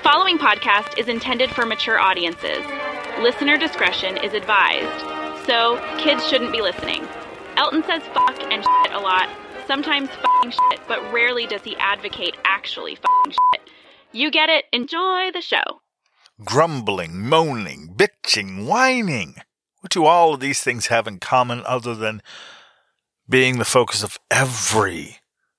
following podcast is intended for mature audiences. Listener discretion is advised. So, kids shouldn't be listening. Elton says fuck and shit a lot. Sometimes fucking shit, but rarely does he advocate actually fucking shit. You get it. Enjoy the show. Grumbling, moaning, bitching, whining. What do all of these things have in common other than being the focus of every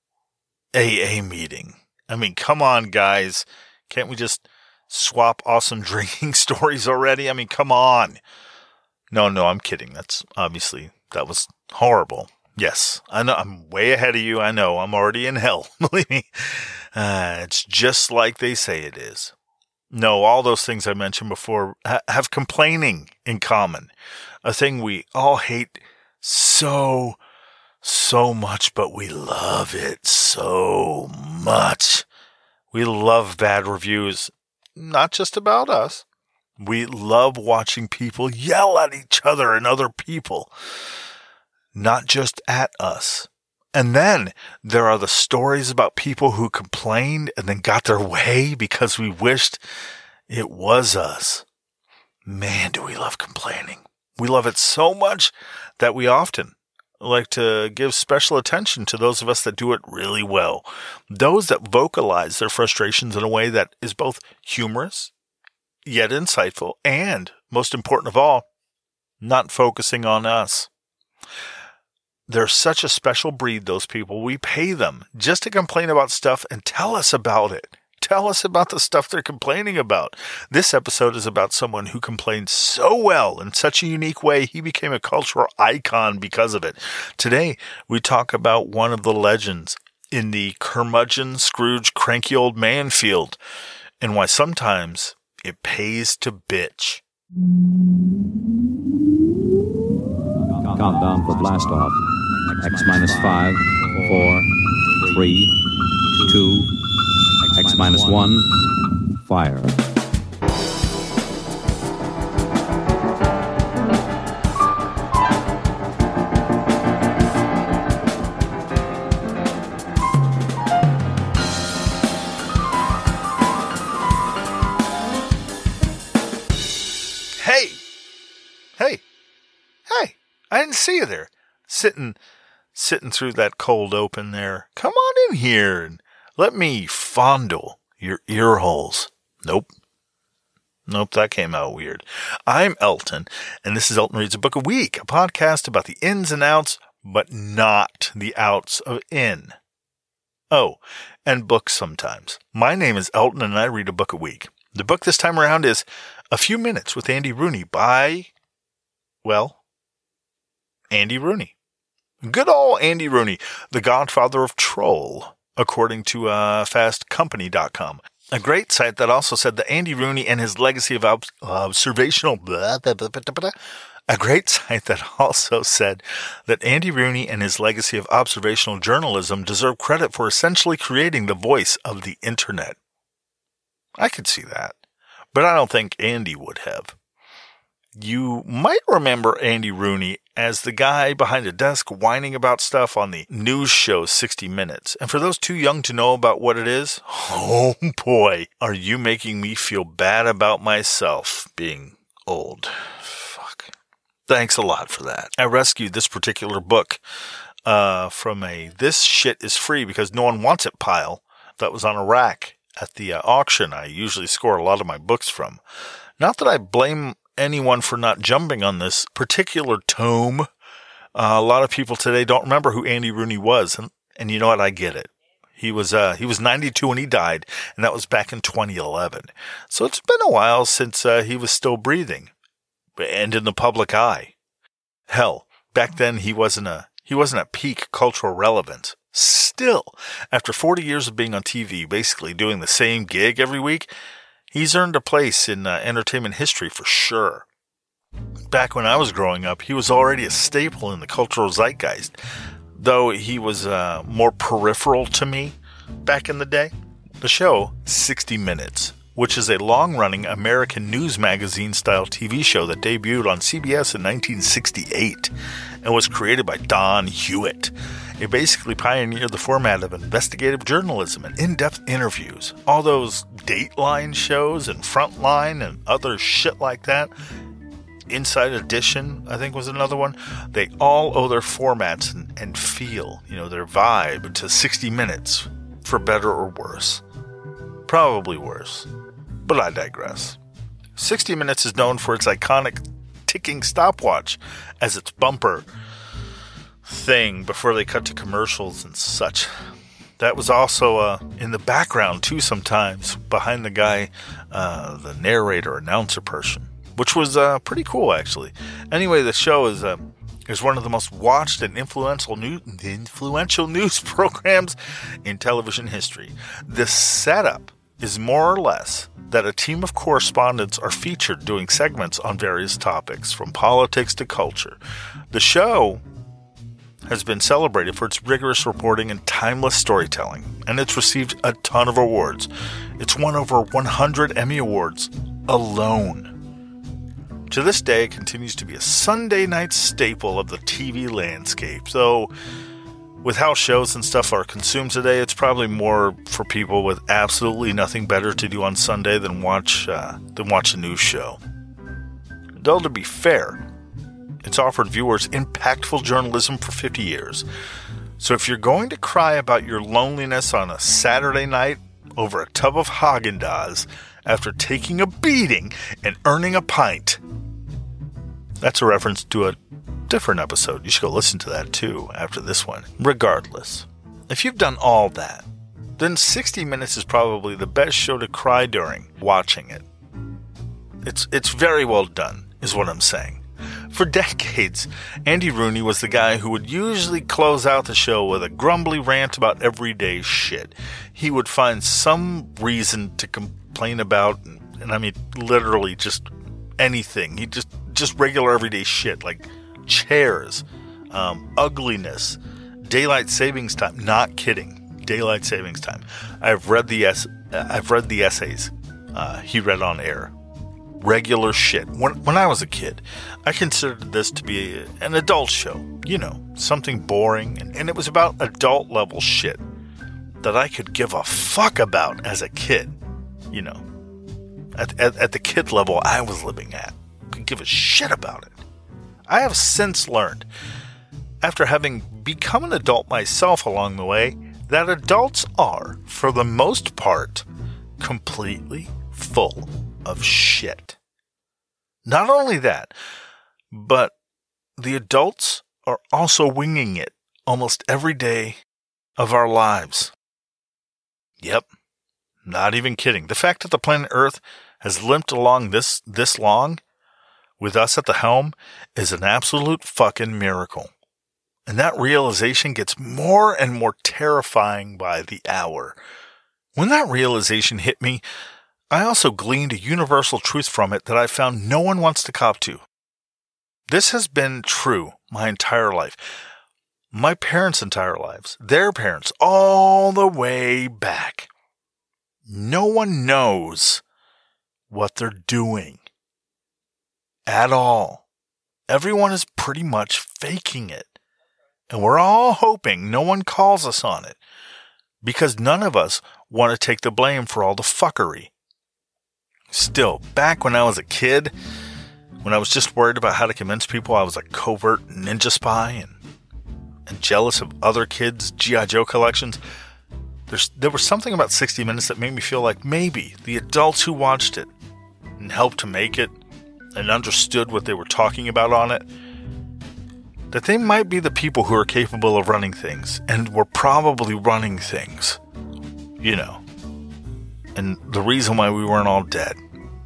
AA meeting? I mean, come on, guys. Can't we just swap awesome drinking stories already? I mean, come on. No, I'm kidding. That was horrible. Yes, I know. I'm way ahead of you. I know. I'm already in hell. Believe me. It's just like they say it is. No, all those things I mentioned before have complaining in common. A thing we all hate so much, but we love it so much. We love bad reviews, not just about us. We love watching people yell at each other and other people, not just at us. And then there are the stories about people who complained and then got their way because we wished it was us. Man, do we love complaining. We love it so much that we often like to give special attention to those of us that do it really well. Those that vocalize their frustrations in a way that is both humorous, yet insightful, and, most important of all, not focusing on us. They're such a special breed, those people. We pay them just to complain about stuff and tell us about it. Tell us about the stuff they're complaining about. This episode is about someone who complained so well in such a unique way, he became a cultural icon because of it. Today, we talk about one of the legends in the curmudgeon, Scrooge, cranky old man field, and why sometimes it pays to bitch. Countdown for blast off. X-5, 4, 3, 2, X-1, fire. Hey, I didn't see you there. Sitting through that cold open there. Come on in here and let me fondle your ear holes. Nope, that came out weird. I'm Elton, and this is Elton Reads a Book a Week, a podcast about the ins and outs, but not the outs of in. Oh, and books sometimes. My name is Elton, and I read a book a week. The book this time around is A Few Minutes with Andy Rooney by, Andy Rooney. Good old Andy Rooney, the godfather of troll, according to fastcompany.com. A great site that also said that Andy Rooney and his legacy of observational... A great site that also said that Andy Rooney and his legacy of observational journalism deserve credit for essentially creating the voice of the internet. I could see that, but I don't think Andy would have. You might remember Andy Rooney as the guy behind a desk whining about stuff on the news show 60 Minutes. And for those too young to know about what it is, oh boy, are you making me feel bad about myself being old. Fuck. Thanks a lot for that. I rescued this particular book from a "this shit is free because no one wants it" pile that was on a rack at the auction I usually score a lot of my books from. Not that I blame anyone for not jumping on this particular tome. A lot of people today don't remember who Andy Rooney was, and you know what? I get it. He was 92 when he died, and that was back in 2011. So it's been a while since he was still breathing and in the public eye. Hell, back then he wasn't at peak cultural relevance. Still, after 40 years of being on TV, basically doing the same gig every week, he's earned a place in entertainment history for sure. Back when I was growing up, he was already a staple in the cultural zeitgeist, though he was more peripheral to me back in the day. The show, 60 Minutes, which is a long-running American news magazine-style TV show that debuted on CBS in 1968 and was created by Don Hewitt. It basically pioneered the format of investigative journalism and in-depth interviews. All those Dateline shows and Frontline and other shit like that. Inside Edition, I think, was another one. They all owe their formats and feel, their vibe to 60 Minutes, for better or worse. Probably worse. But I digress. 60 Minutes is known for its iconic ticking stopwatch as its bumper thing before they cut to commercials and such. That was also in the background too sometimes, behind the guy, the narrator, announcer person, which was pretty cool actually. Anyway, the show is one of the most watched and influential news programs in television history. The setup is more or less that a team of correspondents are featured doing segments on various topics, from politics to culture. The show has been celebrated for its rigorous reporting and timeless storytelling, and it's received a ton of awards. It's won over 100 Emmy Awards alone. To this day, it continues to be a Sunday night staple of the TV landscape, though with how shows and stuff are consumed today, it's probably more for people with absolutely nothing better to do on Sunday than watch a news show. Though, to be fair, it's offered viewers impactful journalism for 50 years. So if you're going to cry about your loneliness on a Saturday night over a tub of Haagen-Dazs after taking a beating and earning a pint, that's a reference to a different episode. You should go listen to that too after this one. Regardless, if you've done all that, then 60 Minutes is probably the best show to cry during watching it. It's very well done, is what I'm saying. For decades, Andy Rooney was the guy who would usually close out the show with a grumbly rant about everyday shit. He would find some reason to complain about, and I mean literally just anything. He just regular everyday shit like chairs, ugliness, daylight savings time. Not kidding, daylight savings time. I've read the essays he read on air. Regular shit. When I was a kid, I considered this to be an adult show. Something boring, and it was about adult level shit that I could give a fuck about as a kid. At the kid level I was living at, could give a shit about it. I have since learned, after having become an adult myself along the way, that adults are, for the most part, completely full of shit. Not only that, but the adults are also winging it almost every day of our lives. Yep, not even kidding. The fact that the planet Earth has limped along this long with us at the helm is an absolute fucking miracle. And that realization gets more and more terrifying by the hour. When that realization hit me, I also gleaned a universal truth from it that I found no one wants to cop to. This has been true my entire life. My parents' entire lives. Their parents, all the way back. No one knows what they're doing. At all. Everyone is pretty much faking it. And we're all hoping no one calls us on it. Because none of us want to take the blame for all the fuckery. Still, back when I was a kid, when I was just worried about how to convince people I was a covert ninja spy and jealous of other kids' G.I. Joe collections, there was something about 60 Minutes that made me feel like maybe the adults who watched it and helped to make it and understood what they were talking about on it, that they might be the people who are capable of running things and were probably running things, and the reason why we weren't all dead.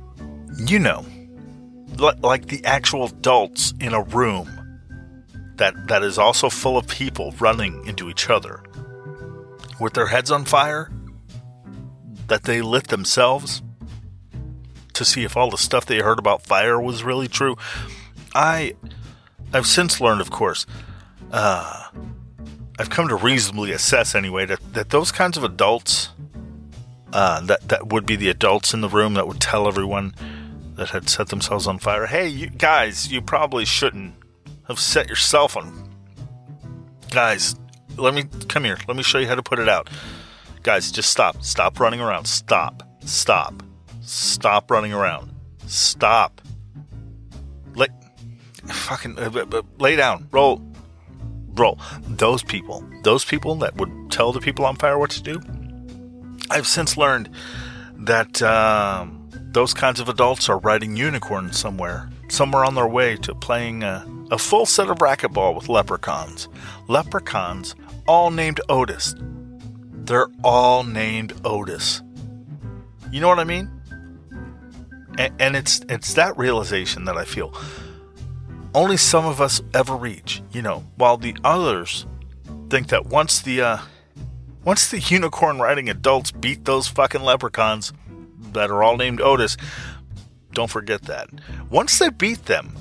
Like the actual adults in a room that is also full of people running into each other with their heads on fire, that they lit themselves to see if all the stuff they heard about fire was really true. I've since learned, of course, I've come to reasonably assess anyway that those kinds of adults, that would be the adults in the room that would tell everyone that had set themselves on fire, hey, you guys, you probably shouldn't have set yourself on. Guys, let me come here. Let me show you how to put it out. Guys, just stop. Stop running around. Stop running around. Stop. Lay down. Roll. Those people that would tell the people on fire what to do, I've since learned that those kinds of adults are riding unicorns somewhere on their way to playing a full set of racquetball with leprechauns. Leprechauns all named Otis. They're all named Otis. You know what I mean? And it's that realization that I feel only some of us ever reach, while the others think that once the unicorn riding adults beat those fucking leprechauns that are all named Otis, don't forget that. Once they beat them,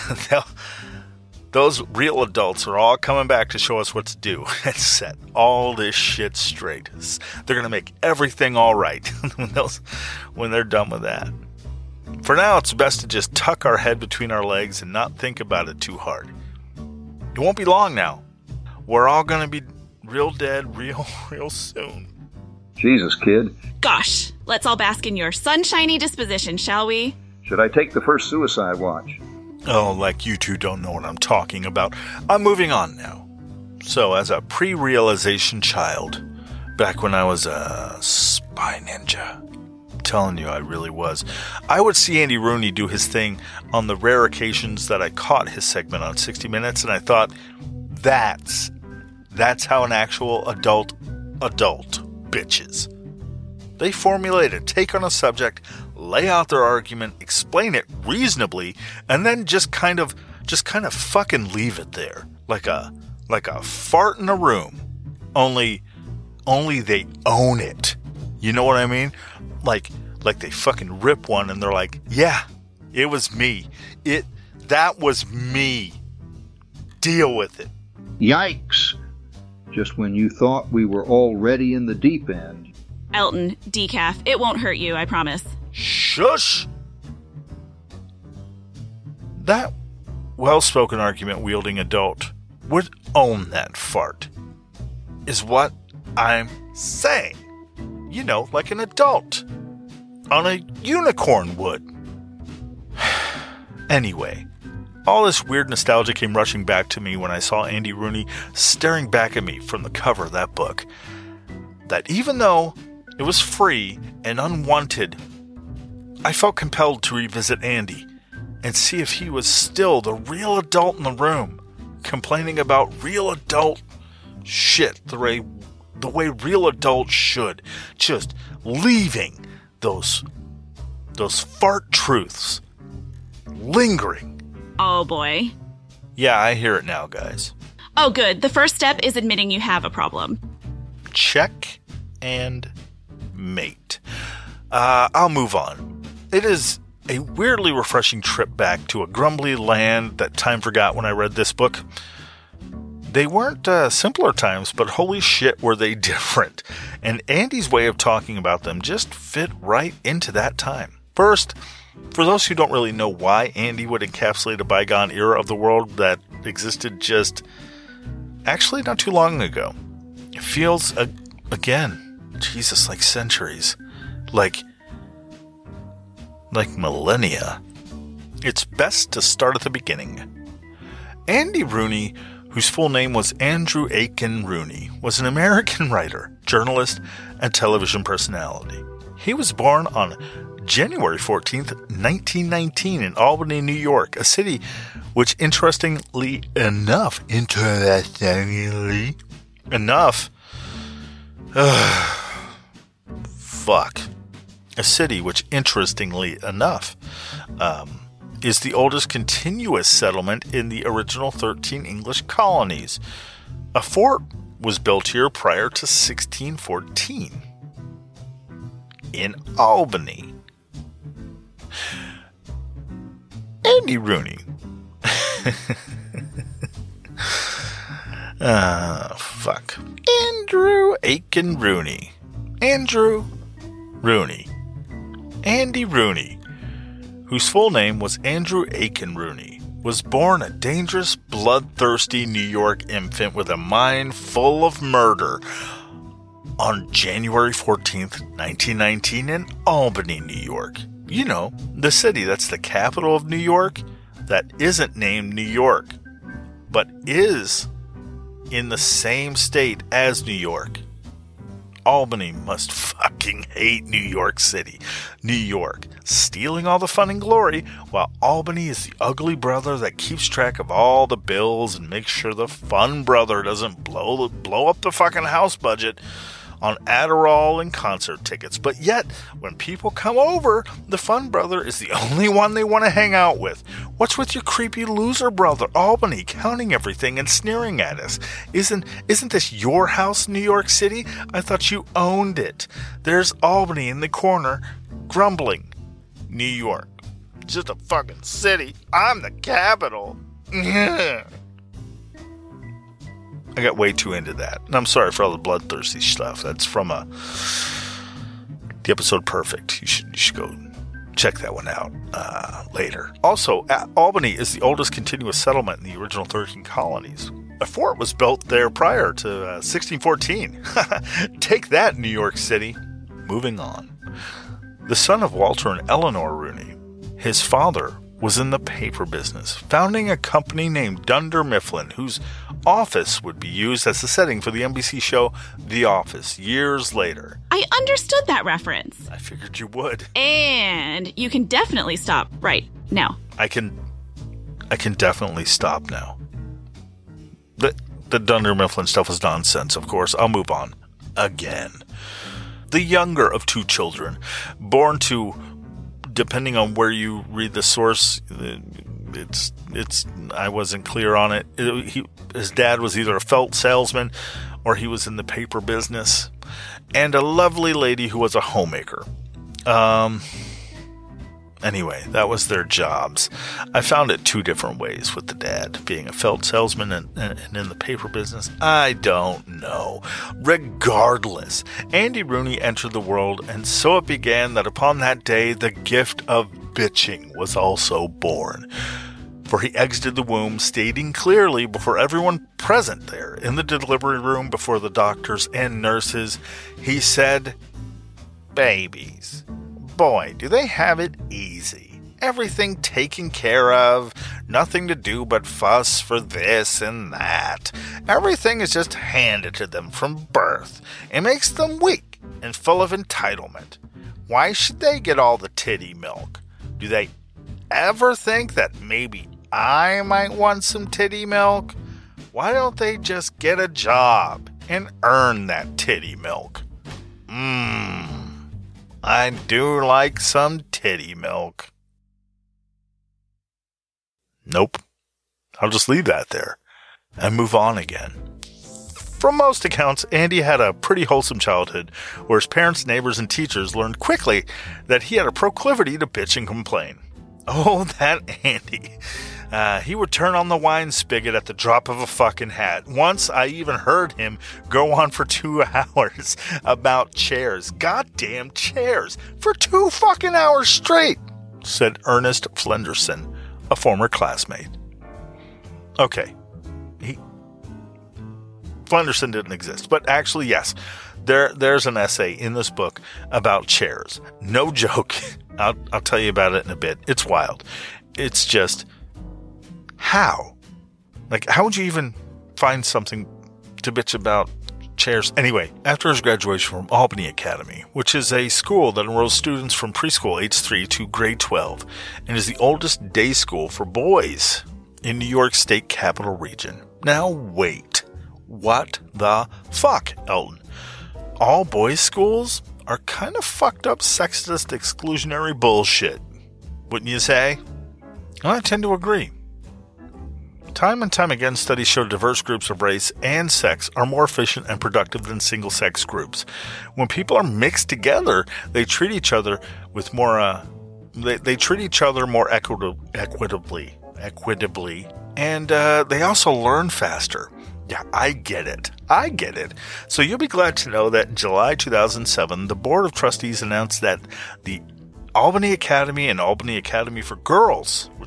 those real adults are all coming back to show us what to do and set all this shit straight. They're going to make everything all right when they're done with that. For now, it's best to just tuck our head between our legs and not think about it too hard. It won't be long now. We're all going to be real dead real soon. Jesus, kid. Gosh, let's all bask in your sunshiny disposition, shall we? Should I take the first suicide watch? Oh, like you two don't know what I'm talking about. I'm moving on now. So, as a pre-realization child, back when I was a spy ninja, I'm telling you, I really was, I would see Andy Rooney do his thing on the rare occasions that I caught his segment on 60 Minutes, and I thought, that's how an actual adult bitches. They formulate a take on a subject, lay out their argument, explain it reasonably, and then just kind of fucking leave it there, like a fart in a room. Only they own it. You know what I mean? Like they fucking rip one and they're like, yeah, it was me. That was me. Deal with it. Yikes. Just when you thought we were already in the deep end. Elton, decaf. It won't hurt you, I promise. Shush! That well-spoken argument-wielding adult would own that fart, is what I'm saying. Like an adult on a unicorn would. Anyway, all this weird nostalgia came rushing back to me when I saw Andy Rooney staring back at me from the cover of that book. That even though it was free and unwanted, I felt compelled to revisit Andy and see if he was still the real adult in the room, complaining about real adult shit the way real adults should, just leaving those fart truths lingering. Oh boy. Yeah, I hear it now, guys. Oh good, the first step is admitting you have a problem. Check and mate. I'll move on. It is a weirdly refreshing trip back to a grumbly land that time forgot when I read this book. They weren't simpler times, but holy shit were they different. And Andy's way of talking about them just fit right into that time. First, for those who don't really know why Andy would encapsulate a bygone era of the world that existed just actually not too long ago. It feels, again, Jesus, like centuries. Like millennia. It's best to start at the beginning. Andy Rooney, whose full name was Andrew Aiken Rooney, was an American writer, journalist, and television personality. He was born on January 14th, 1919 in Albany, New York, a city which, interestingly enough, a city which, interestingly enough, is the oldest continuous settlement in the original 13 English colonies. A fort was built here prior to 1614 in Albany. Andy Rooney. Andrew Aiken Rooney. Andrew Rooney. Andy Rooney, whose full name was Andrew Aiken Rooney, was born a dangerous, bloodthirsty New York infant with a mind full of murder on January 14th, 1919 in Albany, New York. You know, the city that's the capital of New York that isn't named New York, but is in the same state as New York. Albany must fucking hate New York City. New York, stealing all the fun and glory, while Albany is the ugly brother that keeps track of all the bills and makes sure the fun brother doesn't blow up the fucking house budget on Adderall and concert tickets. But yet, when people come over, the fun brother is the only one they want to hang out with. What's with your creepy loser brother, Albany, counting everything and sneering at us? Isn't this your house, New York City? I thought you owned it. There's Albany in the corner, grumbling. New York, just a fucking city. I'm the capital. I got way too into that. And I'm sorry for all the bloodthirsty stuff. That's from the episode Perfect. You should go check that one out later. Also, Albany is the oldest continuous settlement in the original 13 colonies. A fort was built there prior to 1614. Take that, New York City. Moving on. The son of Walter and Eleanor Rooney, his father was in the paper business, founding a company named Dunder Mifflin, whose office would be used as the setting for the NBC show The Office years later. I understood that reference. I figured you would. And you can definitely stop right now. I can definitely stop now. The Dunder Mifflin stuff was nonsense, of course. I'll move on. Again. The younger of two children, born to, depending on where you read the source, I wasn't clear on it. His dad was either a felt salesman or he was in the paper business, and a lovely lady who was a homemaker. Anyway, that was their jobs. I found it two different ways with the dad being a felt salesman and in the paper business. I don't know. Regardless, Andy Rooney entered the world, and so it began that upon that day, the gift of bitching was also born. For he exited the womb, stating clearly before everyone present there in the delivery room, before the doctors and nurses, he said, "Babies. Boy, do they have it easy. Everything taken care of. Nothing to do but fuss for this and that. Everything is just handed to them from birth. It makes them weak and full of entitlement. Why should they get all the titty milk? Do they ever think that maybe I might want some titty milk? Why don't they just get a job and earn that titty milk? I do like some titty milk." Nope. I'll just leave that there and move on again. From most accounts, Andy had a pretty wholesome childhood, where his parents, neighbors, and teachers learned quickly that he had a proclivity to bitch and complain. Oh, that Andy. He would turn on the wine spigot at the drop of a fucking hat. Once I even heard him go on for 2 hours about chairs. Goddamn chairs. For 2 fucking hours straight, said Ernest Flenderson, a former classmate. Okay. Flenderson didn't exist, but actually, yes. There's an essay in this book about chairs. No joke. I'll tell you about it in a bit. It's wild. It's just... How? Like, how would you even find something to bitch about chairs? Anyway, after his graduation from Albany Academy, which is a school that enrolls students from preschool age 3 to grade 12, and is the oldest day school for boys in New York State Capital Region. Now wait. What the fuck, Elton? All boys schools are kind of fucked up sexist exclusionary bullshit, wouldn't you say? I tend to agree. Time and time again, studies show diverse groups of race and sex are more efficient and productive than single-sex groups. When people are mixed together, they treat each other with more. They treat each other more equitably, and they also learn faster. Yeah, I get it. So you'll be glad to know that in July 2007, the Board of Trustees announced that the Albany Academy and Albany Academy for Girls, which was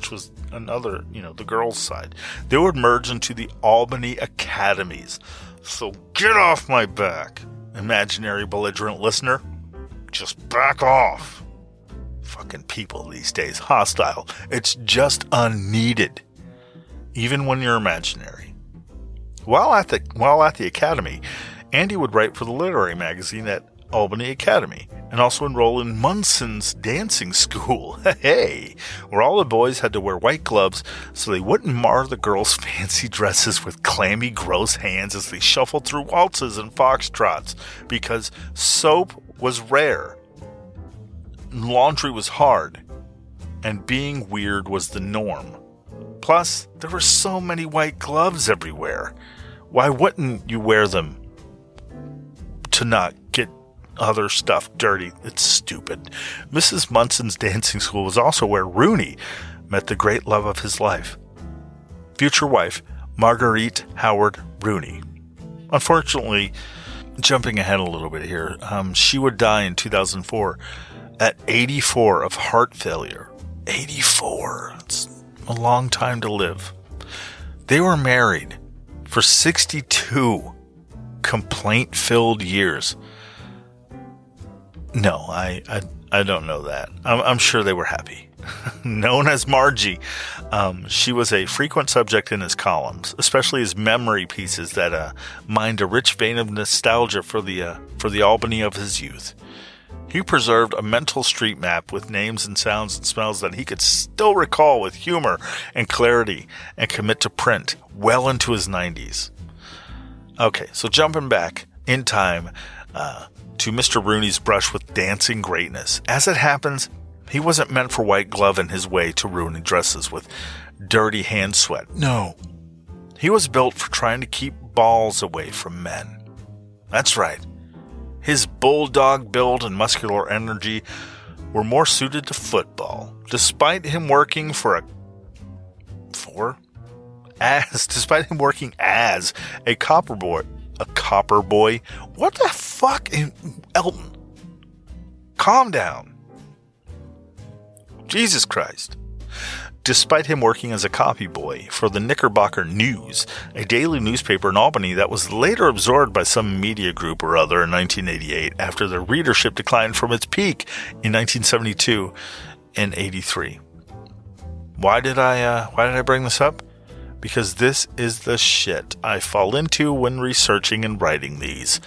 another, the girls' side. They would merge into the Albany Academies. So get off my back, imaginary belligerent listener. Just back off. Fucking people these days, hostile. It's just unneeded, even when you're imaginary. While at the academy, Andy would write for the literary magazine at Albany Academy, and also enroll in Munson's dancing school, hey, where all the boys had to wear white gloves so they wouldn't mar the girls' fancy dresses with clammy, gross hands as they shuffled through waltzes and foxtrots, because soap was rare, laundry was hard, and being weird was the norm. Plus, there were so many white gloves everywhere. Why wouldn't you wear them to not get other stuff dirty? It's stupid. Mrs. Munson's dancing school was also where Rooney met the great love of his life, future wife Marguerite Howard Rooney. Unfortunately, jumping ahead a little bit here, she would die in 2004 at 84 of heart failure. 84. It's a long time to live. They were married for 62 complaint-filled years. No, I don't know that. I'm sure they were happy. Known as Margie, she was a frequent subject in his columns, especially his memory pieces that mined a rich vein of nostalgia for the Albany of his youth. He preserved a mental street map with names and sounds and smells that he could still recall with humor and clarity and commit to print well into his 90s. Okay, so jumping back in time to Mr. Rooney's brush with dancing greatness. As it happens, he wasn't meant for white glove in his way to ruining dresses with dirty hand sweat. No, he was built for trying to keep balls away from men. That's right. His bulldog build and muscular energy were more suited to football, despite him working despite him working as a copper boy. A copper boy? What the fuck? Elton, calm down. Jesus Christ. Despite him working as a copy boy for the Knickerbocker News, a daily newspaper in Albany that was later absorbed by some media group or other in 1988 after the readership declined from its peak in 1972 and 83. Why did I bring this up? Because this is the shit I fall into when researching and writing these.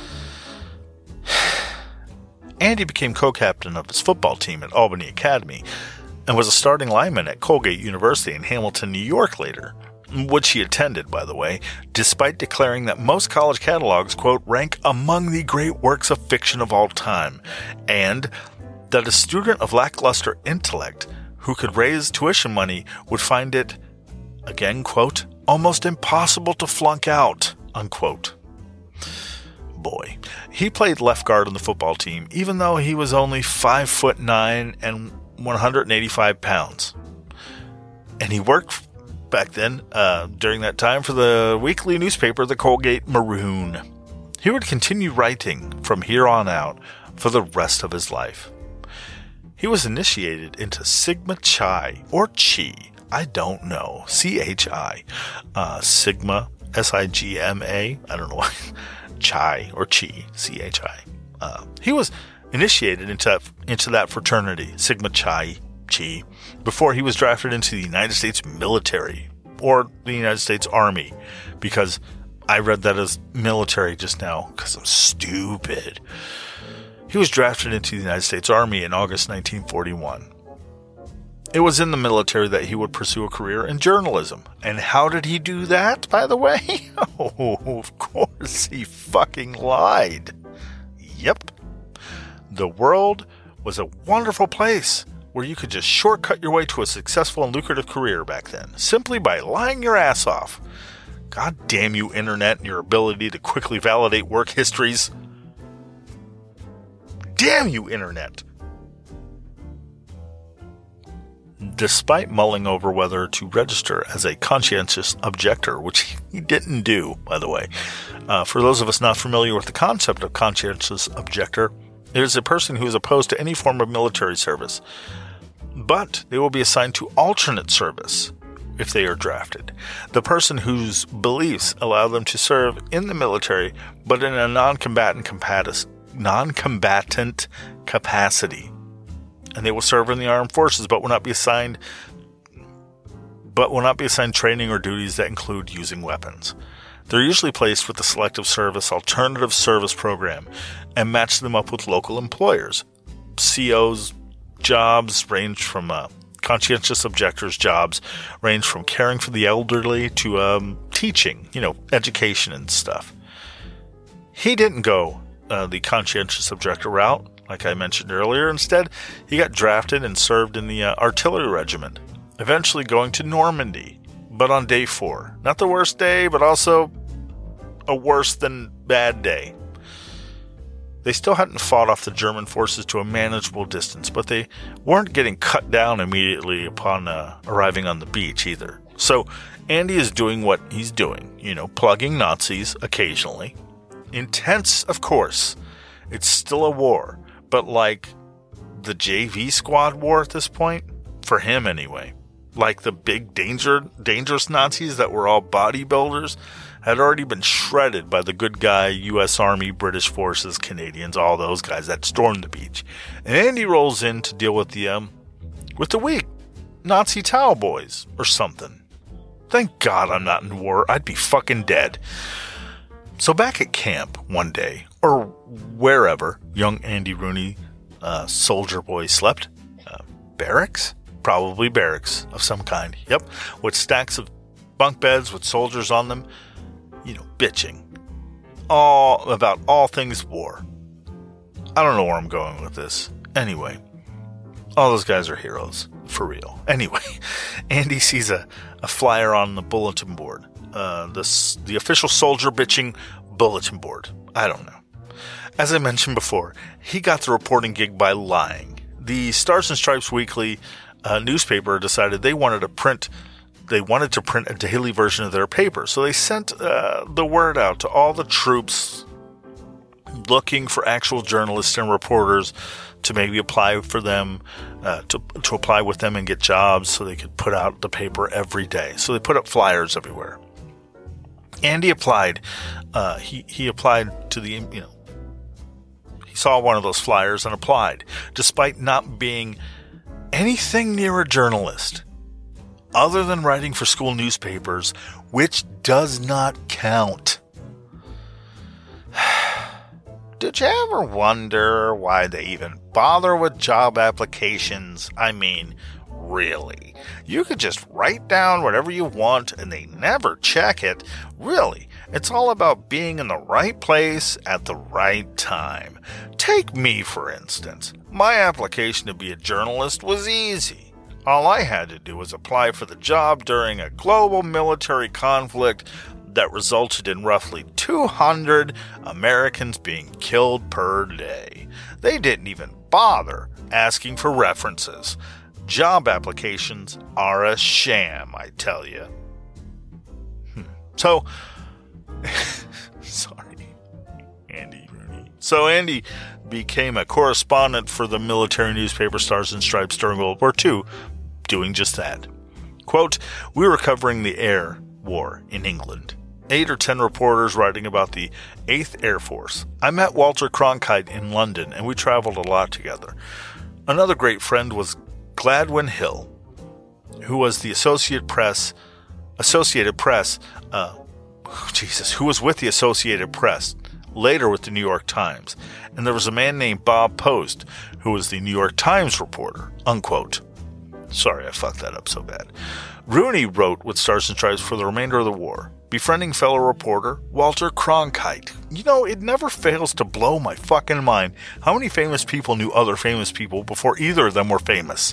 Andy became co-captain of his football team at Albany Academy and was a starting lineman at Colgate University in Hamilton, New York later, which he attended, by the way, despite declaring that most college catalogs, quote, rank among the great works of fiction of all time, and that a student of lackluster intellect who could raise tuition money would find it, again, quote, almost impossible to flunk out, unquote. Boy, he played left guard on the football team, even though he was only 5'9" and 185 pounds. And he worked back then, during that time, for the weekly newspaper, the Colgate Maroon. He would continue writing from here on out for the rest of his life. He was initiated into Sigma Chi, or Chi, I don't know, C-H-I, Sigma, S-I-G-M-A, I don't know why, Chi, or Chi, C-H-I. He was initiated into that fraternity, Sigma Chi, before he was drafted into the United States military, or the United States Army, because I read that as military just now, because I'm stupid. He was drafted into the United States Army in August 1941. It was in the military that he would pursue a career in journalism. And how did he do that, by the way? Oh, of course, he fucking lied. Yep. The world was a wonderful place where you could just shortcut your way to a successful and lucrative career back then, simply by lying your ass off. God damn you, Internet, and your ability to quickly validate work histories. Damn you, Internet! Despite mulling over whether to register as a conscientious objector, which he didn't do, by the way. For those of us not familiar with the concept of conscientious objector, it is a person who is opposed to any form of military service. but they will be assigned to alternate service if they are drafted. The person whose beliefs allow them to serve in the military, but in a non-combatant capacity. And they will serve in the armed forces, but will not be assigned training or duties that include using weapons. They're usually placed with the Selective Service Alternative Service Program and match them up with local employers. COs jobs range from conscientious objectors jobs range from caring for the elderly to teaching, education and stuff. He didn't go the conscientious objector route, like I mentioned earlier. Instead, he got drafted and served in the artillery regiment, eventually going to Normandy, but on day 4. Not the worst day, but also a worse than bad day. They still hadn't fought off the German forces to a manageable distance, but they weren't getting cut down immediately upon arriving on the beach either. So Andy is doing what he's doing, plugging Nazis occasionally. Intense, of course. It's still a war, but like the JV squad war at this point, for him anyway. Like the big dangerous Nazis that were all bodybuilders had already been shredded by the good guy U.S. Army, British forces, Canadians, all those guys that stormed the beach. And Andy rolls in to deal with the weak Nazi towel boys or something. Thank God I'm not in war. I'd be fucking dead. So back at camp one day, or wherever young Andy Rooney, soldier boy, slept, barracks? Probably barracks of some kind. Yep, with stacks of bunk beds with soldiers on them, bitching. About all things war. I don't know where I'm going with this. Anyway, all those guys are heroes. For real. Anyway, Andy sees a flyer on the bulletin board. The official soldier bitching bulletin board. I don't know. As I mentioned before, he got the reporting gig by lying. The Stars and Stripes Weekly newspaper decided they wanted to print a daily version of their paper. So they sent the word out to all the troops looking for actual journalists and reporters to maybe apply for them, to apply with them and get jobs so they could put out the paper every day. So they put up flyers everywhere. Andy applied. He applied to the, he saw one of those flyers and applied, despite not being anything near a journalist. Other than writing for school newspapers, which does not count. Did you ever wonder why they even bother with job applications? I mean, really? You could just write down whatever you want and they never check it. Really, it's all about being in the right place at the right time. Take me, for instance. My application to be a journalist was easy. All I had to do was apply for the job during a global military conflict that resulted in roughly 200 Americans being killed per day. They didn't even bother asking for references. Job applications are a sham, I tell you. So, sorry, Andy Rooney. So Andy became a correspondent for the military newspaper Stars and Stripes during World War II, doing just that. Quote, "We were covering the air war in England. 8 or 10 reporters writing about the 8th Air Force. I met Walter Cronkite in London, and we traveled a lot together. Another great friend was Gladwin Hill, who was the Associated Press, who was with the Associated Press, later with the New York Times. And there was a man named Bob Post, who was the New York Times reporter," unquote. Sorry, I fucked that up so bad. Rooney wrote with Stars and Stripes for the remainder of the war, befriending fellow reporter Walter Cronkite. It never fails to blow my fucking mind how many famous people knew other famous people before either of them were famous.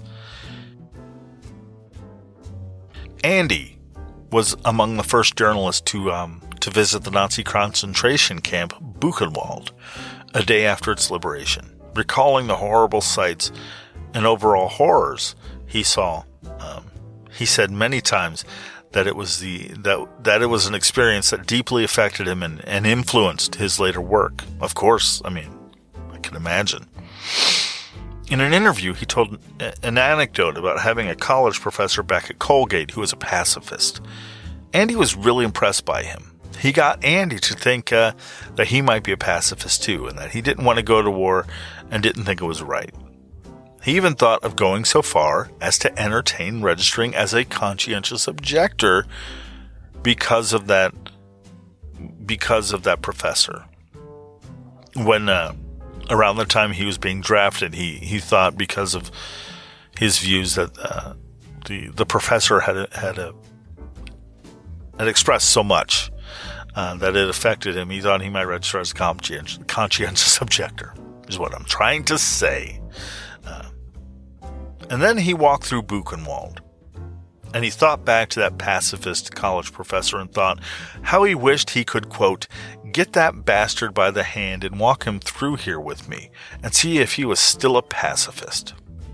Andy was among the first journalists to visit the Nazi concentration camp Buchenwald a day after its liberation, recalling the horrible sights and overall horrors he saw. He said many times that it was that it was an experience that deeply affected him and influenced his later work. Of course, I can imagine. In an interview, he told an anecdote about having a college professor back at Colgate who was a pacifist. Andy was really impressed by him. He got Andy to think that he might be a pacifist too, and that he didn't want to go to war and didn't think it was right. He even thought of going so far as to entertain registering as a conscientious objector because of that professor. When around the time he was being drafted, he thought because of his views that the professor had expressed so much that it affected him, he thought he might register as a conscientious objector, is what I'm trying to say. And then he walked through Buchenwald, and he thought back to that pacifist college professor and thought how he wished he could, quote, get that bastard by the hand and walk him through here with me and see if he was still a pacifist.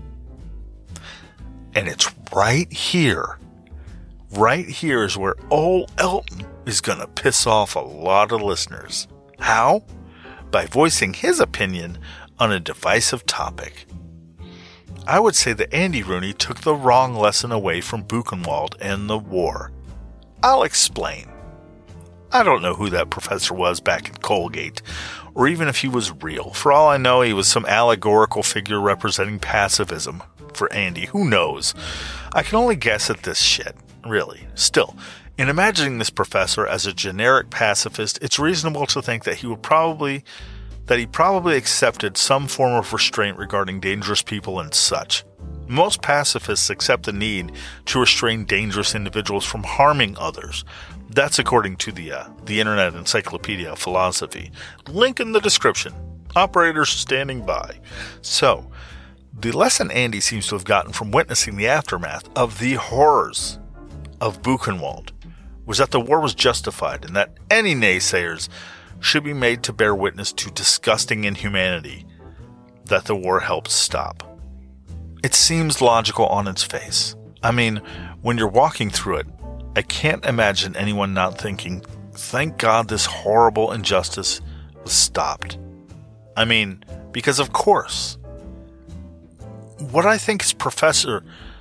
And it's right here is where old Elton is going to piss off a lot of listeners. How? By voicing his opinion on a divisive topic. I would say that Andy Rooney took the wrong lesson away from Buchenwald and the war. I'll explain. I don't know who that professor was back in Colgate, or even if he was real. For all I know, he was some allegorical figure representing pacifism. For Andy, who knows? I can only guess at this shit, really. Still, in imagining this professor as a generic pacifist, it's reasonable to think that he probably accepted some form of restraint regarding dangerous people and such. Most pacifists accept the need to restrain dangerous individuals from harming others. That's according to the Internet Encyclopedia of Philosophy. Link in the description. Operators standing by. So, the lesson Andy seems to have gotten from witnessing the aftermath of the horrors of Buchenwald was that the war was justified and that any naysayers should be made to bear witness to disgusting inhumanity that the war helped stop. It seems logical on its face. I mean, when you're walking through it, I can't imagine anyone not thinking, thank God this horrible injustice was stopped. I mean, because of course. What I think his professor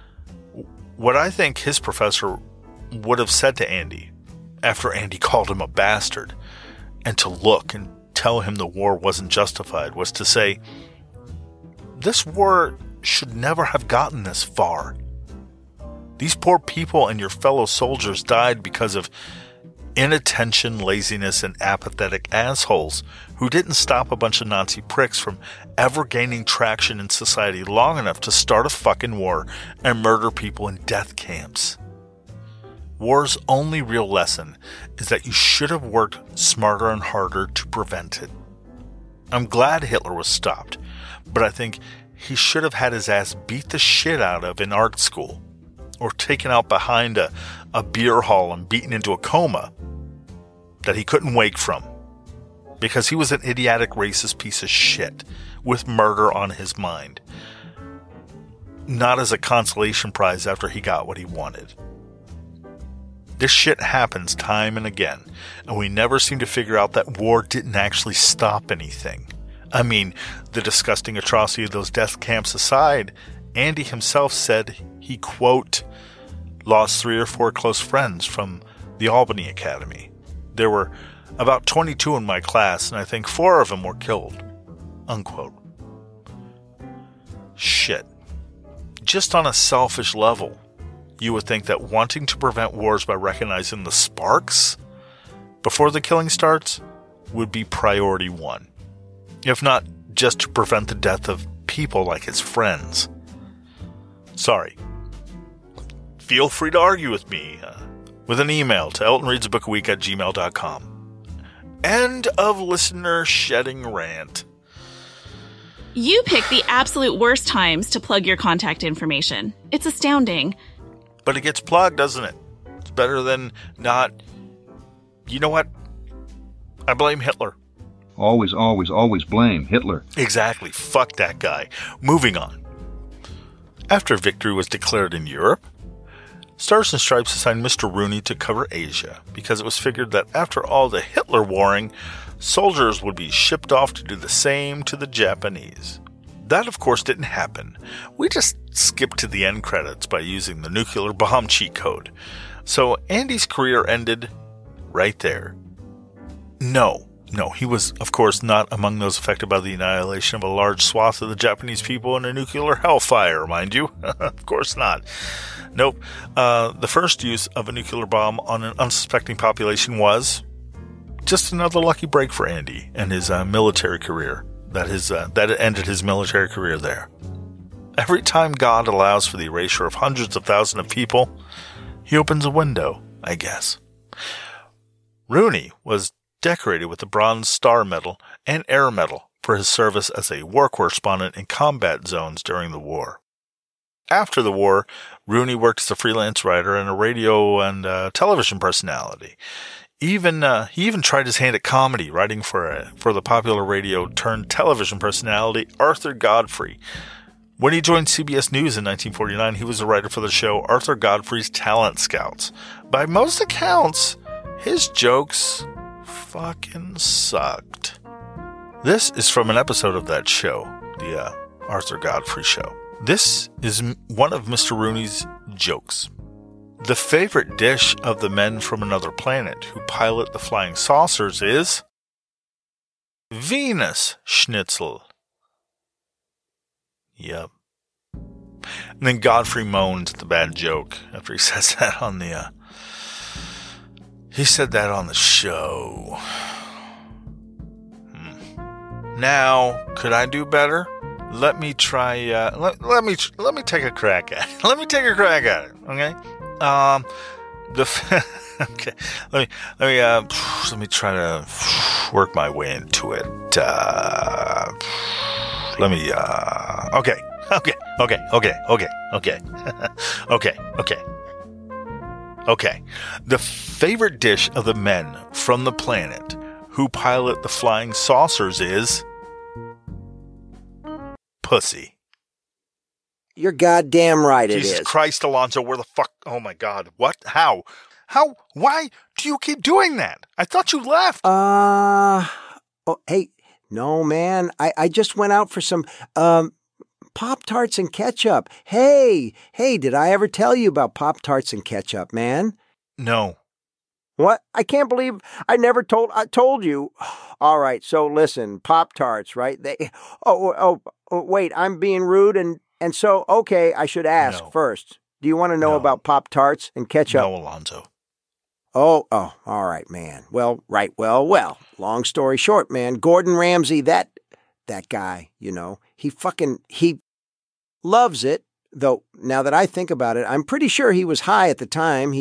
would have said to Andy after Andy called him a bastard, and to look and tell him the war wasn't justified, was to say, this war should never have gotten this far. These poor people and your fellow soldiers died because of inattention, laziness, and apathetic assholes who didn't stop a bunch of Nazi pricks from ever gaining traction in society long enough to start a fucking war and murder people in death camps. War's only real lesson is that you should have worked smarter and harder to prevent it. I'm glad Hitler was stopped, but I think he should have had his ass beat the shit out of in art school, or taken out behind a beer hall and beaten into a coma that he couldn't wake from, because he was an idiotic racist piece of shit with murder on his mind, not as a consolation prize after he got what he wanted. This shit happens time and again, and we never seem to figure out that war didn't actually stop anything. I mean, the disgusting atrocity of those death camps aside, Andy himself said he, quote, lost 3 or 4 close friends from the Albany Academy. There were about 22 in my class, and I think 4 of them were killed, unquote. Shit. Just on a selfish level, you would think that wanting to prevent wars by recognizing the sparks before the killing starts would be priority 1. If not just to prevent the death of people like his friends. Sorry. Feel free to argue with me with an email to eltonreadsabookaweek@gmail.com. End of listener shedding rant. You pick the absolute worst times to plug your contact information. It's astounding. But it gets plugged, doesn't it? It's better than not. You know what? I blame Hitler. Always, always, always blame Hitler. Exactly. Fuck that guy. Moving on. After victory was declared in Europe, Stars and Stripes assigned Mr. Rooney to cover Asia because it was figured that after all the Hitler warring, soldiers would be shipped off to do the same to the Japanese. That, of course, didn't happen. We just skipped to the end credits by using the nuclear bomb cheat code. So Andy's career ended right there. No, he was, of course, not among those affected by the annihilation of a large swath of the Japanese people in a nuclear hellfire, mind you. Of course not. Nope. The first use of a nuclear bomb on an unsuspecting population was just another lucky break for Andy and his military career. That ended his military career there. Every time God allows for the erasure of hundreds of thousands of people, he opens a window, I guess. Rooney was decorated with the Bronze Star Medal and Air Medal for his service as a war correspondent in combat zones during the war. After the war, Rooney worked as a freelance writer and a radio and television personality. He even tried his hand at comedy, writing for the popular radio turned television personality Arthur Godfrey. When he joined CBS News in 1949, he was a writer for the show Arthur Godfrey's Talent Scouts. By most accounts, his jokes fucking sucked. This is from an episode of that show, the Arthur Godfrey Show. This is one of Mr. Rooney's jokes. The favorite dish of the men from another planet who pilot the flying saucers is Venus Schnitzel. Yep. And then Godfrey moans at the bad joke after he says that on the he said that on the show. Now, could I do better? Let me try. Let me take a crack at it. Let me take a crack at it. Okay. Okay. Let me try to work my way into it. Okay. The favorite dish of the men from the planet who pilot the flying saucers is pussy. You're goddamn right it is. Jesus Christ, Alonzo, where the fuck? Oh my God. What? How? Why do you keep doing that? I thought you left. Oh, hey, no, man. I just went out for some, Pop-Tarts and ketchup. Hey, did I ever tell you about Pop-Tarts and ketchup, man? No. What? I can't believe I told you. All right, so listen, Pop-Tarts, right? Wait, I'm being rude and so, okay, I should ask first. Do you want to know about Pop-Tarts and ketchup? No, Alonzo. Oh, all right, man. Well, long story short, man, Gordon Ramsay, that guy, he loves it, though now that I think about it, I'm pretty sure he was high at the time.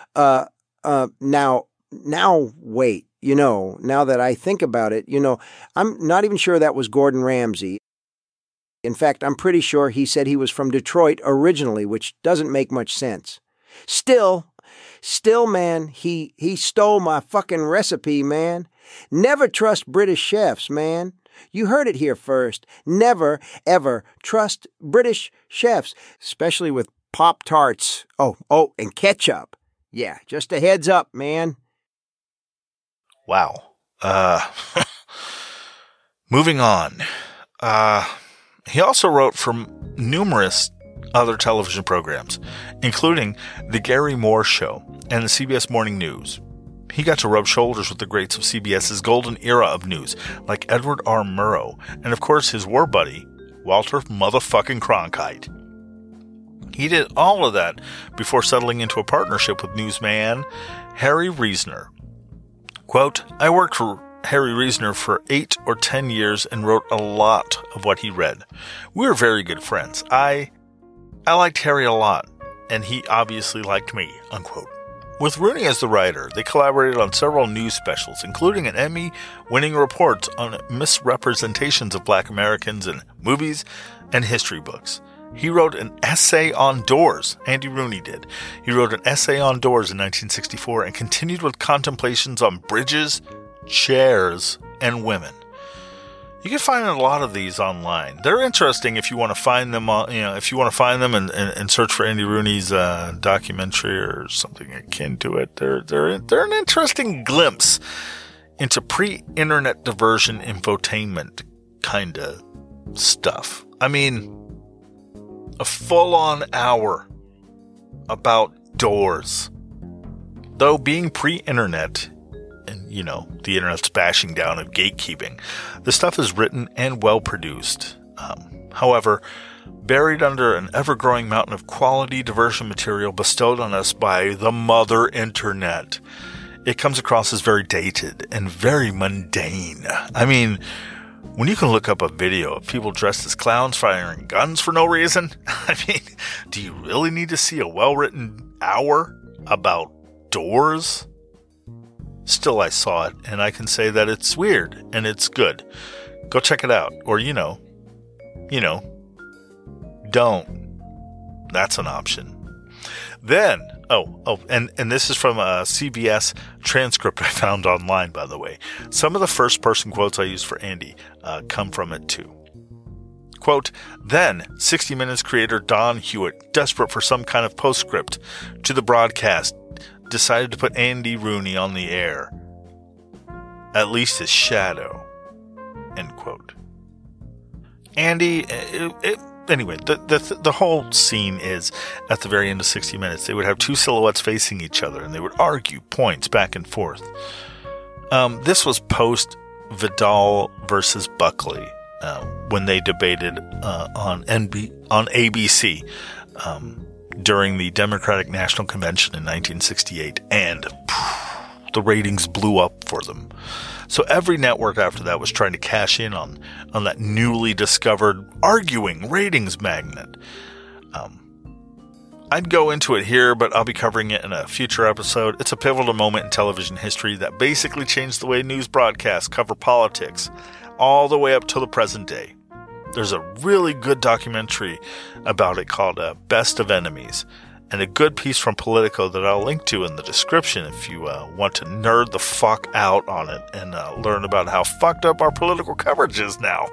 Now wait, now that I think about it, I'm not even sure that was Gordon Ramsay. In fact, I'm pretty sure he said he was from Detroit originally, which doesn't make much sense. Still, man, he stole my fucking recipe, man. Never trust British chefs, man. You heard it here first. Never, ever trust British chefs, especially with Pop-Tarts. Oh, and ketchup. Yeah, just a heads up, man. Wow. Moving on. He also wrote for numerous other television programs, including The Gary Moore Show and the CBS Morning News. He got to rub shoulders with the greats of CBS's golden era of news, like Edward R. Murrow, and of course his war buddy, Walter motherfucking Cronkite. He did all of that before settling into a partnership with newsman Harry Reasoner. Quote, I worked for Harry Reasoner for 8 or 10 years and wrote a lot of what he read. We were very good friends. I liked Harry a lot, and he obviously liked me, unquote. With Rooney as the writer, they collaborated on several news specials, including an Emmy-winning report on misrepresentations of Black Americans in movies and history books. He wrote an essay on doors. Andy Rooney did. He wrote an essay on doors in 1964 and continued with contemplations on bridges, chairs, and women. You can find a lot of these online. They're interesting if you want to find them. If you want to find them and search for Andy Rooney's documentary or something akin to it. They're an interesting glimpse into pre-internet diversion infotainment kind of stuff. I mean, a full-on hour about doors. Though being pre-internet, and the internet's bashing down and gatekeeping, the stuff is written and well-produced. However, buried under an ever-growing mountain of quality diversion material bestowed on us by the mother internet, it comes across as very dated and very mundane. I mean, when you can look up a video of people dressed as clowns firing guns for no reason, I mean, do you really need to see a well-written hour about doors? Still, I saw it, and I can say that it's weird, and it's good. Go check it out. Or, don't. That's an option. Then, and this is from a CBS transcript I found online, by the way. Some of the first-person quotes I used for Andy come from it, too. Quote, then, 60 Minutes creator Don Hewitt, desperate for some kind of postscript to the broadcast, decided to put Andy Rooney on the air. At least his shadow. End quote. Andy, anyway, the whole scene is at the very end of 60 Minutes. They would have two silhouettes facing each other, and they would argue points back and forth. This was post Vidal versus Buckley when they debated on ABC during the Democratic National Convention in 1968, and the ratings blew up for them. So every network after that was trying to cash in on that newly discovered arguing ratings magnet. I'd go into it here, but I'll be covering it in a future episode. It's a pivotal moment in television history that basically changed the way news broadcasts cover politics, all the way up to the present day. There's a really good documentary about it called Best of Enemies, and a good piece from Politico that I'll link to in the description if you want to nerd the fuck out on it and learn about how fucked up our political coverage is now.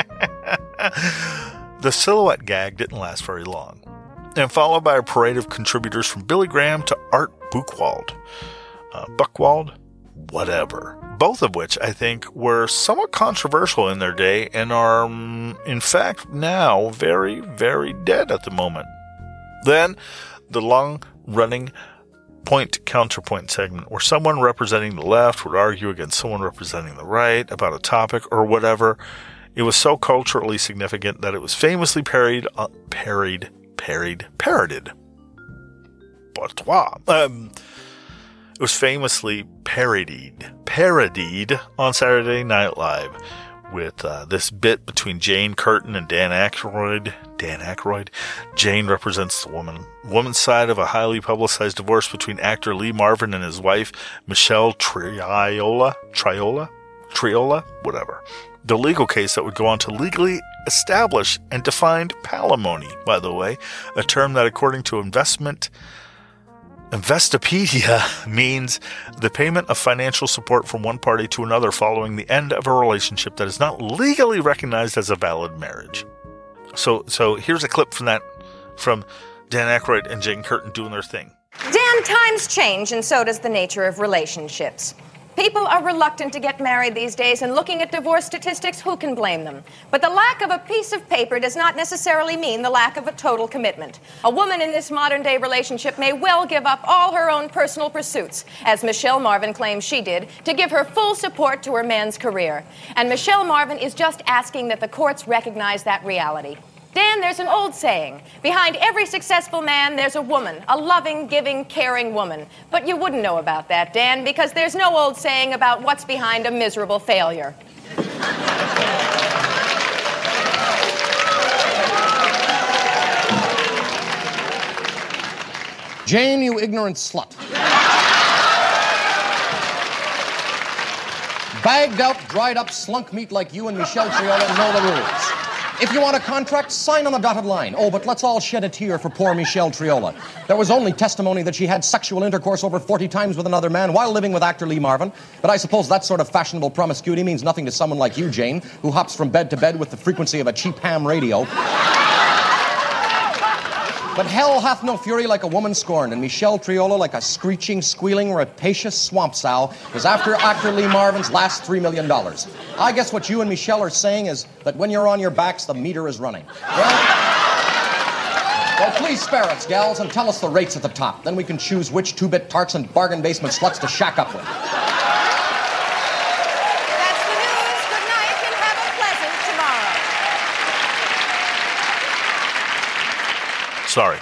The silhouette gag didn't last very long, and followed by a parade of contributors from Billy Graham to Art Buchwald. Buchwald? Whatever. Both of which I think were somewhat controversial in their day and are, in fact, now very, very dead at the moment. Then, the long-running point-counterpoint segment where someone representing the left would argue against someone representing the right about a topic or whatever. It was so culturally significant that it was famously parodied. It was famously parodied on Saturday Night Live with this bit between Jane Curtin and Dan Aykroyd. Jane represents the woman's side of a highly publicized divorce between actor Lee Marvin and his wife, Michelle Triola, whatever. The legal case that would go on to legally establish and define palimony, by the way, a term that, according to Investopedia, means the payment of financial support from one party to another following the end of a relationship that is not legally recognized as a valid marriage. So here's a clip from Dan Aykroyd and Jane Curtin doing their thing. Dan, times change, and so does the nature of relationships. People are reluctant to get married these days, and looking at divorce statistics, who can blame them? But the lack of a piece of paper does not necessarily mean the lack of a total commitment. A woman in this modern-day relationship may well give up all her own personal pursuits, as Michelle Marvin claims she did, to give her full support to her man's career. And Michelle Marvin is just asking that the courts recognize that reality. Dan, there's an old saying. Behind every successful man, there's a woman, a loving, giving, caring woman. But you wouldn't know about that, Dan, because there's no old saying about what's behind a miserable failure. Jane, you ignorant slut. Bagged out, dried up slunk meat like you and Michelle Triola know the rules. If you want a contract, sign on the dotted line. Oh, but let's all shed a tear for poor Michelle Triola. There was only testimony that she had sexual intercourse over 40 times with another man while living with actor Lee Marvin. But I suppose that sort of fashionable promiscuity means nothing to someone like you, Jane, who hops from bed to bed with the frequency of a cheap ham radio. But hell hath no fury like a woman scorned, and Michelle Triola, like a screeching, squealing, rapacious swamp sow, is after actor Lee Marvin's last $3 million. I guess what you and Michelle are saying is that when you're on your backs, the meter is running. Well, please spare us, gals, and tell us the rates at the top. Then we can choose which two-bit tarts and bargain basement sluts to shack up with. That's the news. Good night and have a pleasant tomorrow. Sorry,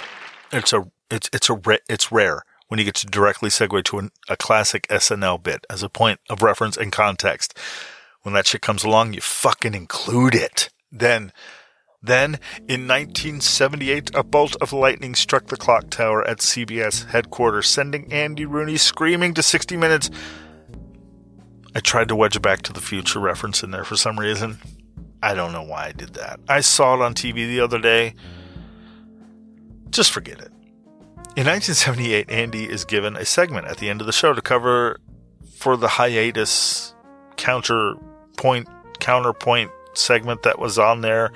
it's rare when you get to directly segue to a classic SNL bit as a point of reference and context. When that shit comes along, you fucking include it. Then, in 1978, a bolt of lightning struck the clock tower at CBS headquarters, sending Andy Rooney screaming to 60 Minutes. I tried to wedge a Back to the Future reference in there for some reason. I don't know why I did that. I saw it on TV the other day. Just forget it. In 1978, Andy is given a segment at the end of the show to cover for the hiatus counterpoint segment that was on there.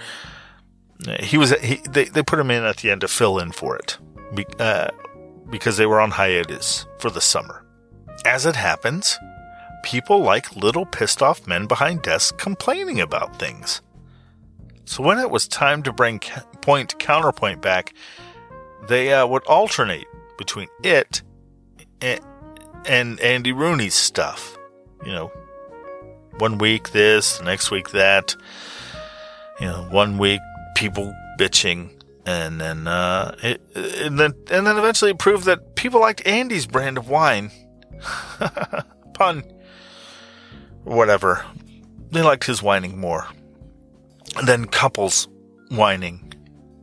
They put him in at the end to fill in for it because they were on hiatus for the summer. As it happens, people like little pissed off men behind desks complaining about things. So when it was time to bring counterpoint back, they would alternate between it and Andy Rooney's stuff. You know, one week this, the next week that. You know, one week people bitching, and then eventually it proved that people liked Andy's brand of wine. Pun. Whatever. They liked his whining more. And then couples whining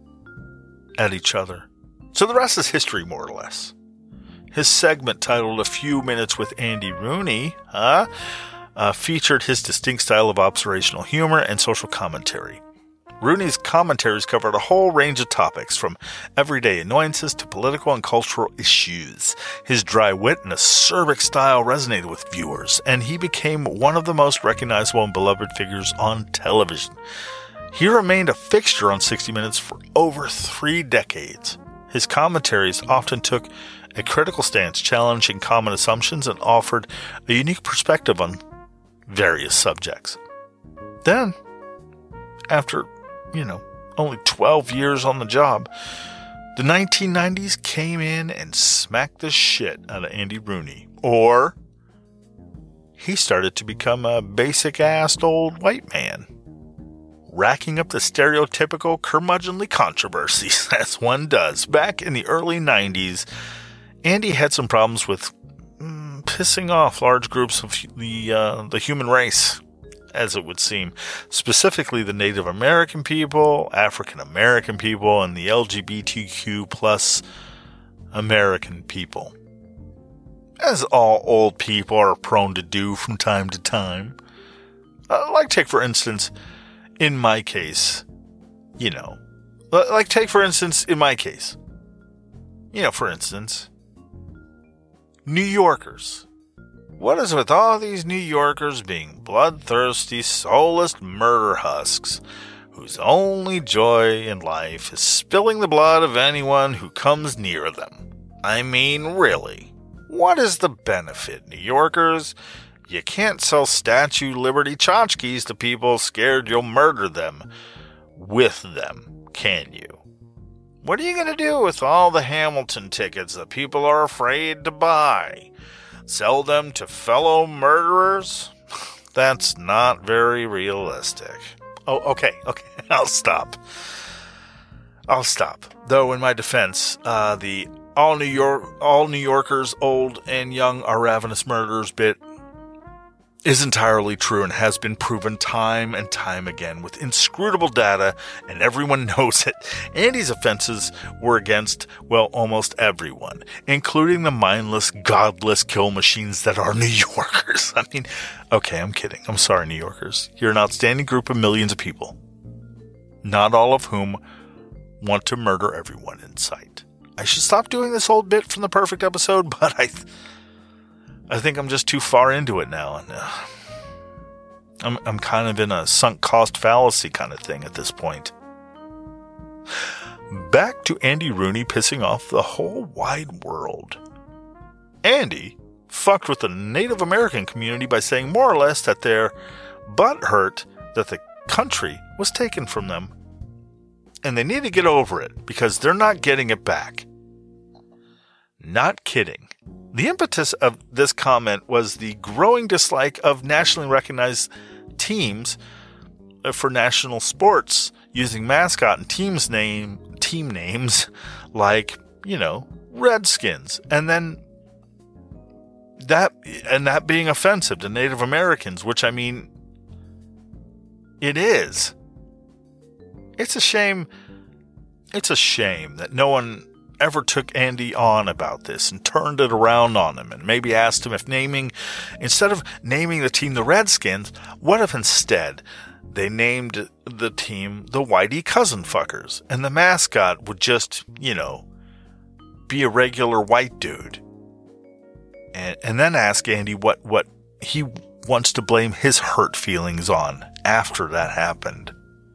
at each other. So the rest is history, more or less. His segment titled A Few Minutes with Andy Rooney featured his distinct style of observational humor and social commentary. Rooney's commentaries covered a whole range of topics, from everyday annoyances to political and cultural issues. His dry wit and acerbic style resonated with viewers, and he became one of the most recognizable and beloved figures on television. He remained a fixture on 60 Minutes for over 3 decades. His commentaries often took a critical stance, challenging common assumptions, and offered a unique perspective on various subjects. Then, after, only 12 years on the job, the 1990s came in and smacked the shit out of Andy Rooney. Or he started to become a basic-assed old white man, racking up the stereotypical curmudgeonly controversies, as one does. Back in the early 90s, Andy had some problems with pissing off large groups of the human race, as it would seem. Specifically the Native American people, African American people, and the LGBTQ plus American people. As all old people are prone to do from time to time. Take for instance, in my case, New Yorkers. What is with all these New Yorkers being bloodthirsty, soulless murder husks, whose only joy in life is spilling the blood of anyone who comes near them? I mean, really, what is the benefit, New Yorkers? You can't sell Statue Liberty tchotchkes to people scared you'll murder them with them, can you? What are you going to do with all the Hamilton tickets that people are afraid to buy? Sell them to fellow murderers? That's not very realistic. Oh, okay, I'll stop. Though in my defense, the all New Yorkers, old and young, are ravenous murderers bit is entirely true and has been proven time and time again with inscrutable data, and everyone knows it. Andy's offenses were against, almost everyone, including the mindless, godless kill machines that are New Yorkers. I mean, okay, I'm kidding. I'm sorry, New Yorkers. You're an outstanding group of millions of people, not all of whom want to murder everyone in sight. I should stop doing this old bit from The Perfect Episode, but I think I'm just too far into it now, and I'm kind of in a sunk cost fallacy kind of thing at this point. back to Andy Rooney pissing off the whole wide world. Andy fucked with the Native American community by saying more or less that they're butthurt that the country was taken from them. And they need to get over it because they're not getting it back. Not kidding. The impetus of this comment was the growing dislike of nationally recognized teams for national sports using mascot and team names like, Redskins. And then that being offensive to Native Americans, which it is. It's a shame that no one ever took Andy on about this and turned it around on him and maybe asked him if instead of naming the team the Redskins, what if instead they named the team the Whitey Cousin Fuckers and the mascot would just, be a regular white dude. And then ask Andy what he wants to blame his hurt feelings on after that happened.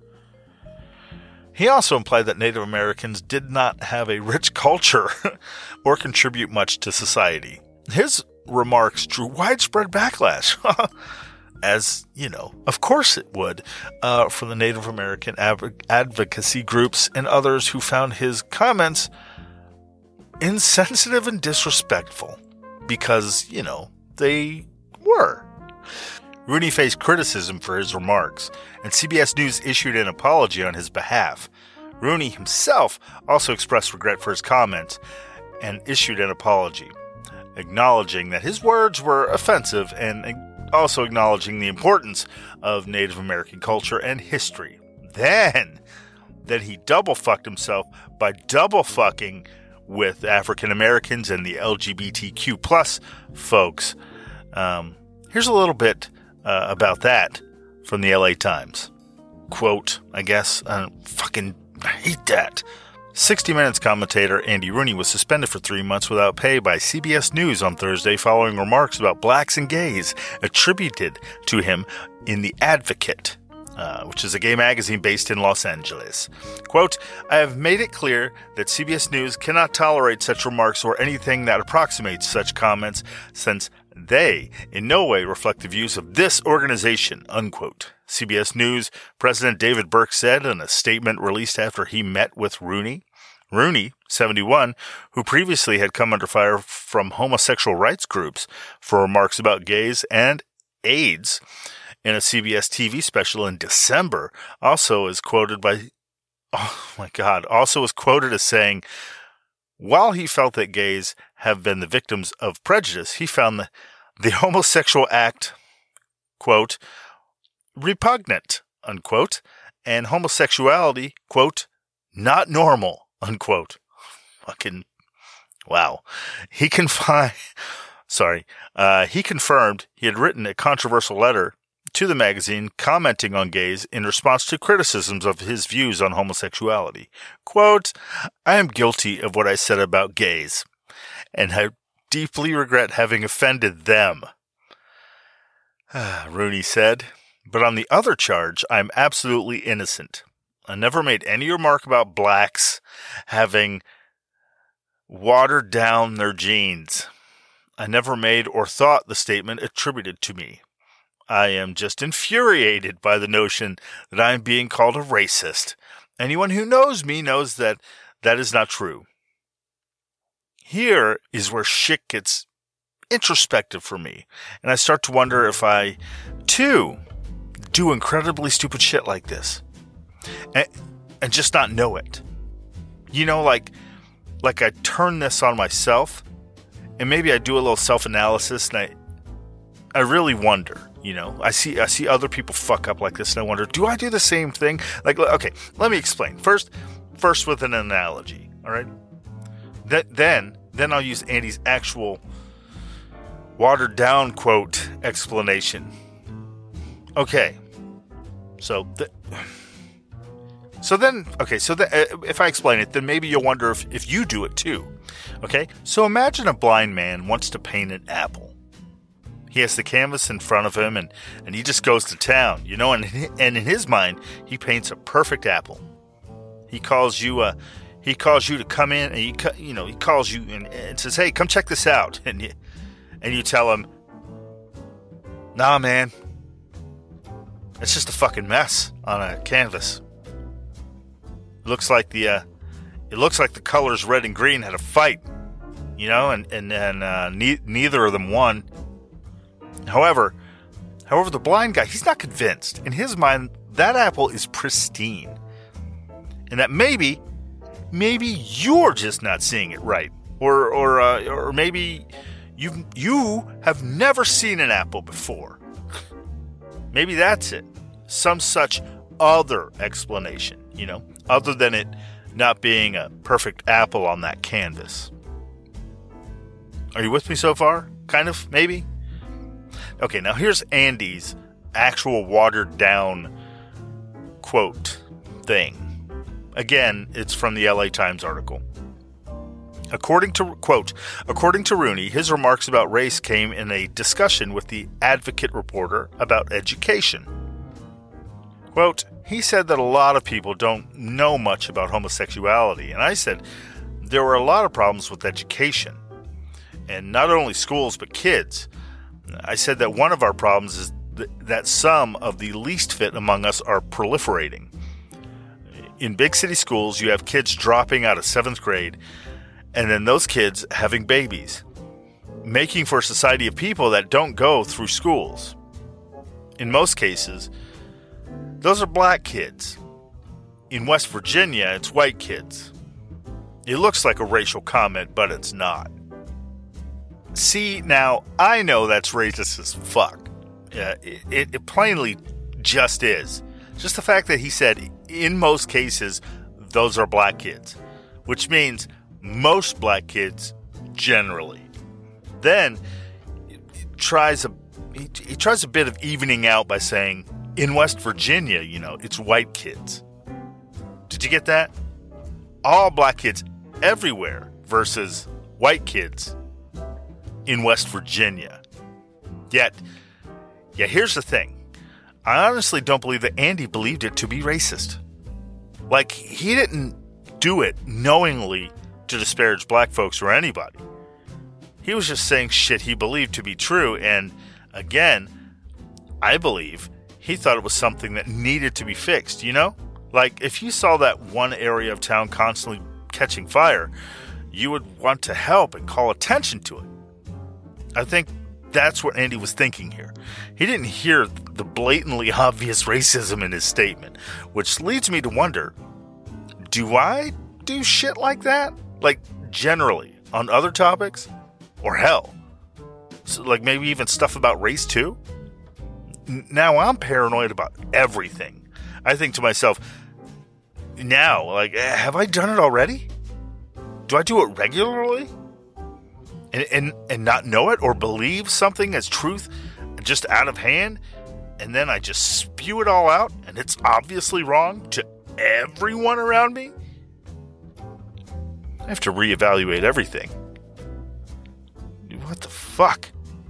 He also implied that Native Americans did not have a rich culture or contribute much to society. His remarks drew widespread backlash, as, of course it would, from the Native American advocacy groups and others who found his comments insensitive and disrespectful because, they were. Rooney faced criticism for his remarks, and CBS News issued an apology on his behalf. Rooney himself also expressed regret for his comments and issued an apology, acknowledging that his words were offensive and also acknowledging the importance of Native American culture and history. Then he double fucked himself by double fucking with African Americans and the LGBTQ plus folks. Here's a little bit about that from the LA Times. Quote, I hate that. 60 Minutes commentator Andy Rooney was suspended for 3 months without pay by CBS News on Thursday following remarks about blacks and gays attributed to him in The Advocate, which is a gay magazine based in Los Angeles. Quote, I have made it clear that CBS News cannot tolerate such remarks or anything that approximates such comments since they in no way reflect the views of this organization, unquote. CBS News President David Burke said in a statement released after he met with Rooney. Rooney, 71, who previously had come under fire from homosexual rights groups for remarks about gays and AIDS in a CBS TV special in December, also is quoted as saying, while he felt that gays have been the victims of prejudice, he found the homosexual act, quote, repugnant, unquote, and homosexuality, quote, not normal, unquote. Fucking, wow. He confirmed he had written a controversial letter to the magazine commenting on gays in response to criticisms of his views on homosexuality. Quote, I am guilty of what I said about gays, and I deeply regret having offended them, Rooney said. But on the other charge, I am absolutely innocent. I never made any remark about blacks having watered down their genes. I never made or thought the statement attributed to me. I am just infuriated by the notion that I am being called a racist. Anyone who knows me knows that that is not true. Here is where shit gets introspective for me, and I start to wonder if I, too, do incredibly stupid shit like this, and just not know it. Like I turn this on myself, and maybe I do a little self-analysis, and I really wonder. I see other people fuck up like this, and I wonder, do I do the same thing? Okay, let me explain. First with an analogy, all right? Then I'll use Andy's actual watered down quote explanation. Okay, so if I explain it, then maybe you'll wonder if you do it too. Okay, so imagine a blind man wants to paint an apple. He has the canvas in front of him, and he just goes to town, and in his mind, he paints a perfect apple. He calls you a he calls you to come in, and he calls you and says, "Hey, come check this out," and you tell him, "Nah, man, it's just a fucking mess on a canvas. It looks like the colors red and green had a fight, and neither of them won." However, the blind guy, he's not convinced. In his mind, that apple is pristine, and that maybe you're just not seeing it right, or maybe you have never seen an apple before. Maybe that's it. Some such other explanation, other than it not being a perfect apple on that canvas. Are you with me so far? Kind of, maybe? Okay, now here's Andy's actual watered down quote thing. Again, it's from the LA Times article. According to Rooney, his remarks about race came in a discussion with the Advocate reporter about education. Quote, he said that a lot of people don't know much about homosexuality, and I said there were a lot of problems with education, and not only schools but kids. I said that one of our problems is that some of the least fit among us are proliferating. In big city schools, you have kids dropping out of 7th grade, and then those kids having babies, making for a society of people that don't go through schools. In most cases, those are black kids. In West Virginia, it's white kids. It looks like a racial comment, but it's not. See, now, I know that's racist as fuck. It plainly just is. Just the fact that he said, in most cases, those are black kids, which means most black kids generally. Then he tries a bit of evening out by saying, in West Virginia, it's white kids. Did you get that? All black kids everywhere versus white kids in West Virginia. Yet, here's the thing. I honestly don't believe that Andy believed it to be racist. Like, he didn't do it knowingly to disparage black folks or anybody. He was just saying shit he believed to be true, and again, I believe he thought it was something that needed to be fixed, Like, if you saw that one area of town constantly catching fire, you would want to help and call attention to it. I think that's what Andy was thinking here. He didn't hear the blatantly obvious racism in his statement, which leads me to wonder, do I do shit like that? Like, generally, on other topics? Or hell, so, like maybe even stuff about race too? Now I'm paranoid about everything. I think to myself, now, like, have I done it already? Do I do it regularly? And not know it or believe something as truth just out of hand, and then I just spew it all out, and it's obviously wrong to everyone around me? I have to reevaluate everything. What the fuck?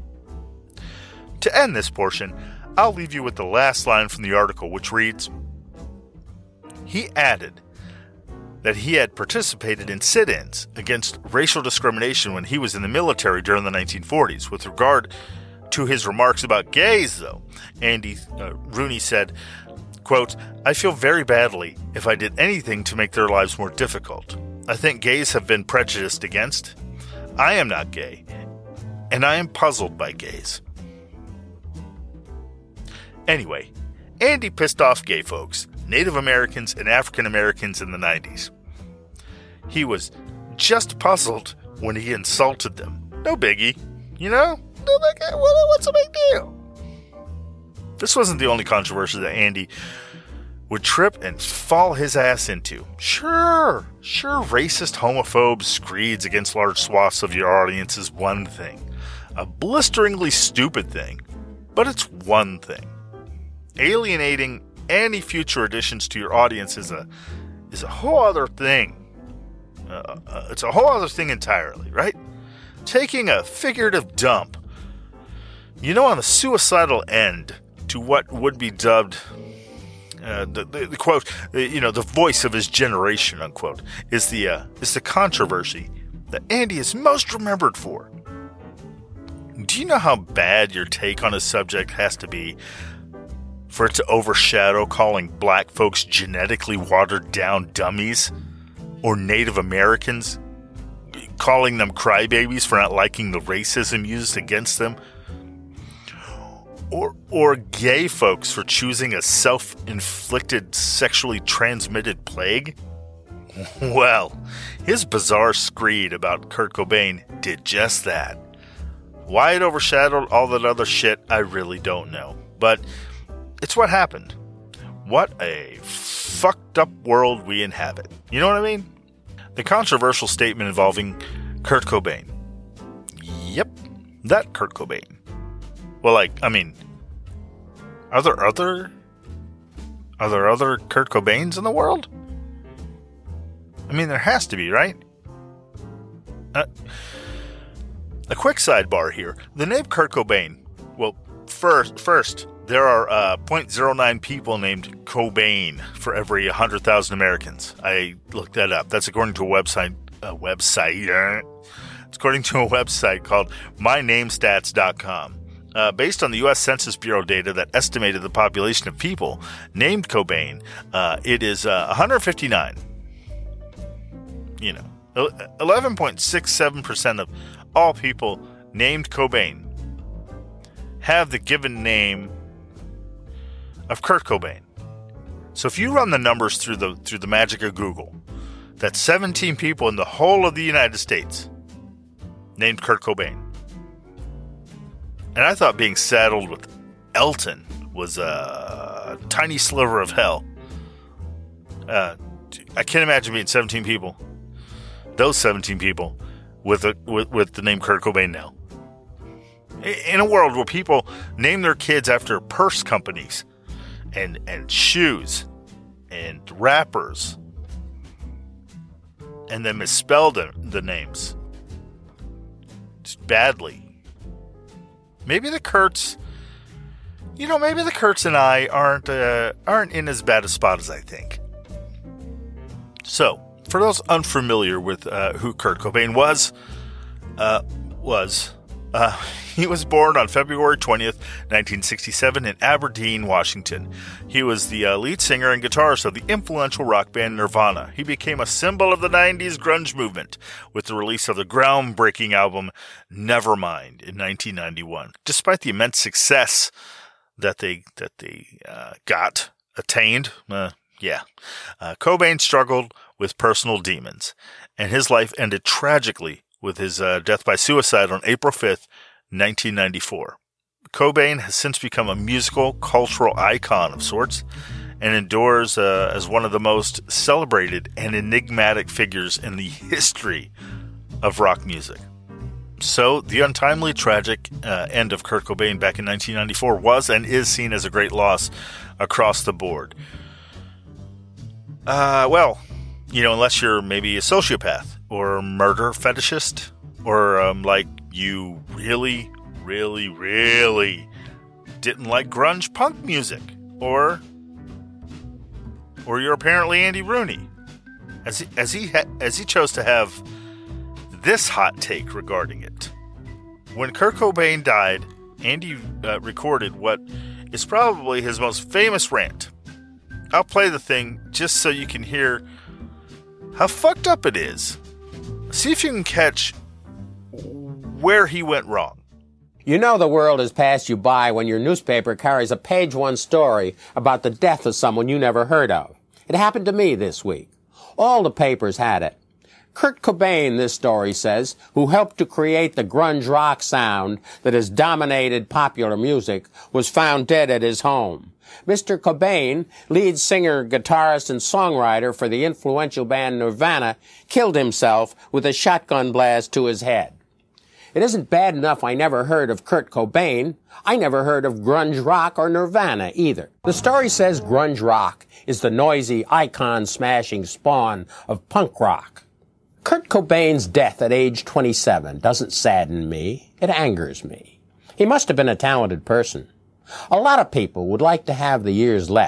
To end this portion, I'll leave you with the last line from the article, which reads, he added that he had participated in sit-ins against racial discrimination when he was in the military during the 1940s. With regard to his remarks about gays, though, Rooney said, quote, I feel very badly if I did anything to make their lives more difficult. I think gays have been prejudiced against. I am not gay, and I am puzzled by gays. Anyway, Andy pissed off gay folks, Native Americans, and African Americans in the 90s. He was just puzzled when he insulted them. No biggie, No biggie. What's a big deal? This wasn't the only controversy that Andy would trip and fall his ass into. Sure, racist, homophobe screeds against large swaths of your audience is one thing. A blisteringly stupid thing. But it's one thing. Alienating any future additions to your audience is a whole other thing. It's a whole other thing entirely, right? Taking a figurative dump, on the suicidal end to what would be dubbed the quote, the voice of his generation, unquote, is the controversy that Andy is most remembered for. Do you know how bad your take on a subject has to be for it to overshadow calling black folks genetically watered down dummies? Or Native Americans, calling them crybabies for not liking the racism used against them? Or gay folks for choosing a self-inflicted sexually transmitted plague? Well, his bizarre screed about Kurt Cobain did just that. Why it overshadowed all that other shit, I really don't know. But it's what happened. What a fucked up world we inhabit. You know what I mean? The controversial statement involving Kurt Cobain. Yep, that Kurt Cobain. Well, are there other Kurt Cobains in the world? I mean, there has to be, right? A quick sidebar here. The name Kurt Cobain. Well, first, there are 0.09 people named Cobain for every 100,000 Americans. I looked that up. That's according to a website. It's according to a website called mynamestats.com. Based on the U.S. Census Bureau data that estimated the population of people named Cobain, it is 159. 11.67% of all people named Cobain have the given name of Kurt Cobain. So if you run the numbers through the magic of Google, that's 17 people in the whole of the United States named Kurt Cobain. And I thought being saddled with Elton was a tiny sliver of hell. I can't imagine being 17 people. Those 17 people with the name Kurt Cobain now. In a world where people name their kids after purse companies and shoes and rappers and then misspell the names just badly. Maybe the Kurtz and I aren't in as bad a spot as I think. So, for those unfamiliar with who Kurt Cobain was, he was born on February 20th, 1967 in Aberdeen, Washington. He was the lead singer and guitarist of the influential rock band Nirvana. He became a symbol of the 90s grunge movement with the release of the groundbreaking album Nevermind in 1991. Despite the immense success that they attained, Cobain struggled with personal demons, and his life ended tragically with his death by suicide on April 5th, 1994. Cobain has since become a musical, cultural icon of sorts and endures as one of the most celebrated and enigmatic figures in the history of rock music. So, the untimely, tragic end of Kurt Cobain back in 1994 was and is seen as a great loss across the board. Unless you're maybe a sociopath or a murder fetishist, or you really, really, really didn't like grunge punk music, or you're apparently Andy Rooney, as he chose to have this hot take regarding it. When Kurt Cobain died, Andy recorded what is probably his most famous rant. I'll play the thing just so you can hear how fucked up it is. See if you can catch where he went wrong. You know the world has passed you by when your newspaper carries a page-one story about the death of someone you never heard of. It happened to me this week. All the papers had it. Kurt Cobain, this story says, who helped to create the grunge rock sound that has dominated popular music, was found dead at his home. Mr. Cobain, lead singer, guitarist, and songwriter for the influential band Nirvana, killed himself with a shotgun blast to his head. It isn't bad enough I never heard of Kurt Cobain. I never heard of grunge rock or Nirvana either. The story says grunge rock is the noisy, icon-smashing spawn of punk rock. Kurt Cobain's death at age 27 doesn't sadden me. It angers me. He must have been a talented person. A lot of people would like to have the years left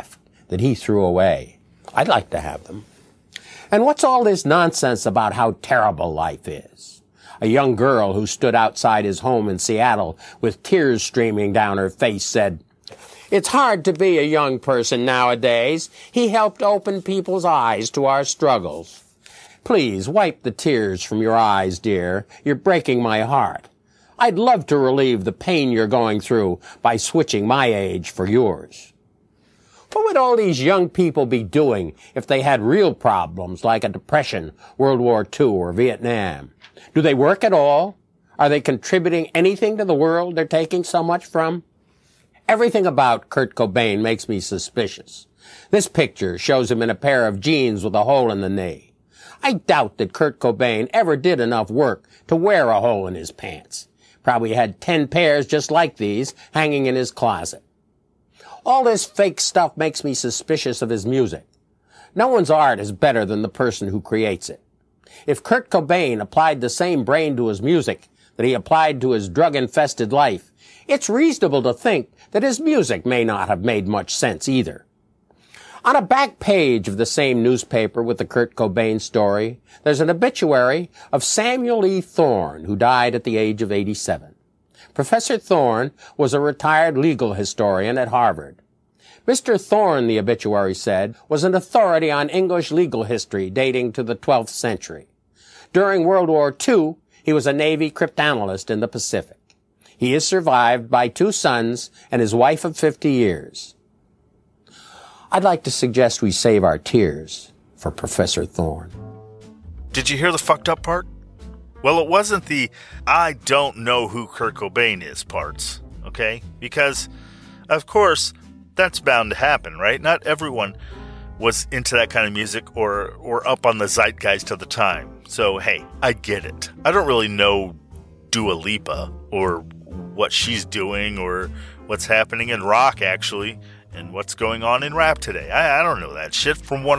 that he threw away. I'd like to have them. And what's all this nonsense about how terrible life is? A young girl who stood outside his home in Seattle with tears streaming down her face said, "It's hard to be a young person nowadays. He helped open people's eyes to our struggles." Please wipe the tears from your eyes, dear. You're breaking my heart. I'd love to relieve the pain you're going through by switching my age for yours. What would all these young people be doing if they had real problems like a depression, World War II, or Vietnam? Do they work at all? Are they contributing anything to the world they're taking so much from? Everything about Kurt Cobain makes me suspicious. This picture shows him in a pair of jeans with a hole in the knee. I doubt that Kurt Cobain ever did enough work to wear a hole in his pants. Probably had 10 pairs just like these hanging in his closet. All this fake stuff makes me suspicious of his music. No one's art is better than the person who creates it. If Kurt Cobain applied the same brain to his music that he applied to his drug-infested life, it's reasonable to think that his music may not have made much sense either. On a back page of the same newspaper with the Kurt Cobain story, there's an obituary of Samuel E. Thorne, who died at the age of 87. Professor Thorne was a retired legal historian at Harvard. Mr. Thorne, the obituary said, was an authority on English legal history dating to the 12th century. During World War II, he was a Navy cryptanalyst in the Pacific. He is survived by 2 sons and his wife of 50 years. I'd like to suggest we save our tears for Professor Thorne. Did you hear the fucked up part? Well, it wasn't the "I don't know who Kurt Cobain is" parts, okay? Because, of course, that's bound to happen, right? Not everyone was into that kind of music or up on the zeitgeist of the time. So, hey, I get it. I don't really know Dua Lipa or what she's doing or what's happening in rock, actually, and what's going on in rap today. I don't know that shit. From what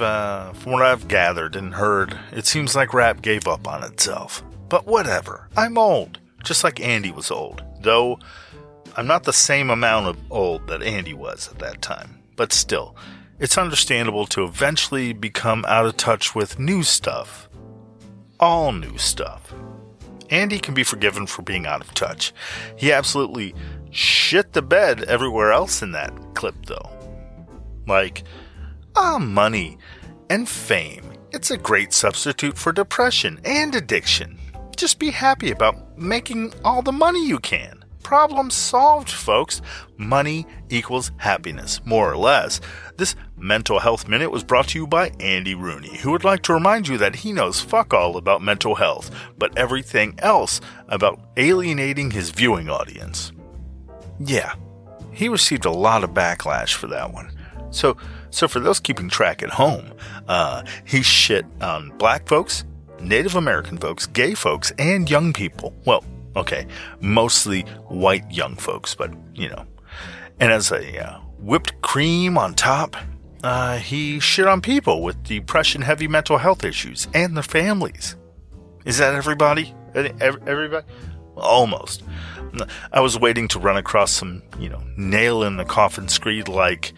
I've gathered and heard, it seems like rap gave up on itself. But whatever. I'm old, just like Andy was old. Though I'm not the same amount of old that Andy was at that time. But still, it's understandable to eventually become out of touch with new stuff. All new stuff. Andy can be forgiven for being out of touch. He absolutely shit the bed everywhere else in that clip, though. Like, money and fame. It's a great substitute for depression and addiction. Just be happy about making all the money you can. Problem solved, folks. Money equals happiness, more or less. This Mental Health Minute was brought to you by Andy Rooney, who would like to remind you that he knows fuck all about mental health, but everything else about alienating his viewing audience. Yeah, he received a lot of backlash for that one. So for those keeping track at home, he shit on black folks, Native American folks, gay folks, and young people. Well, okay, mostly white young folks, but, you know. And as a whipped cream on top, he shit on people with depression-heavy mental health issues and their families. Is that everybody? Everybody? Almost. I was waiting to run across some, nail-in-the-coffin screed like,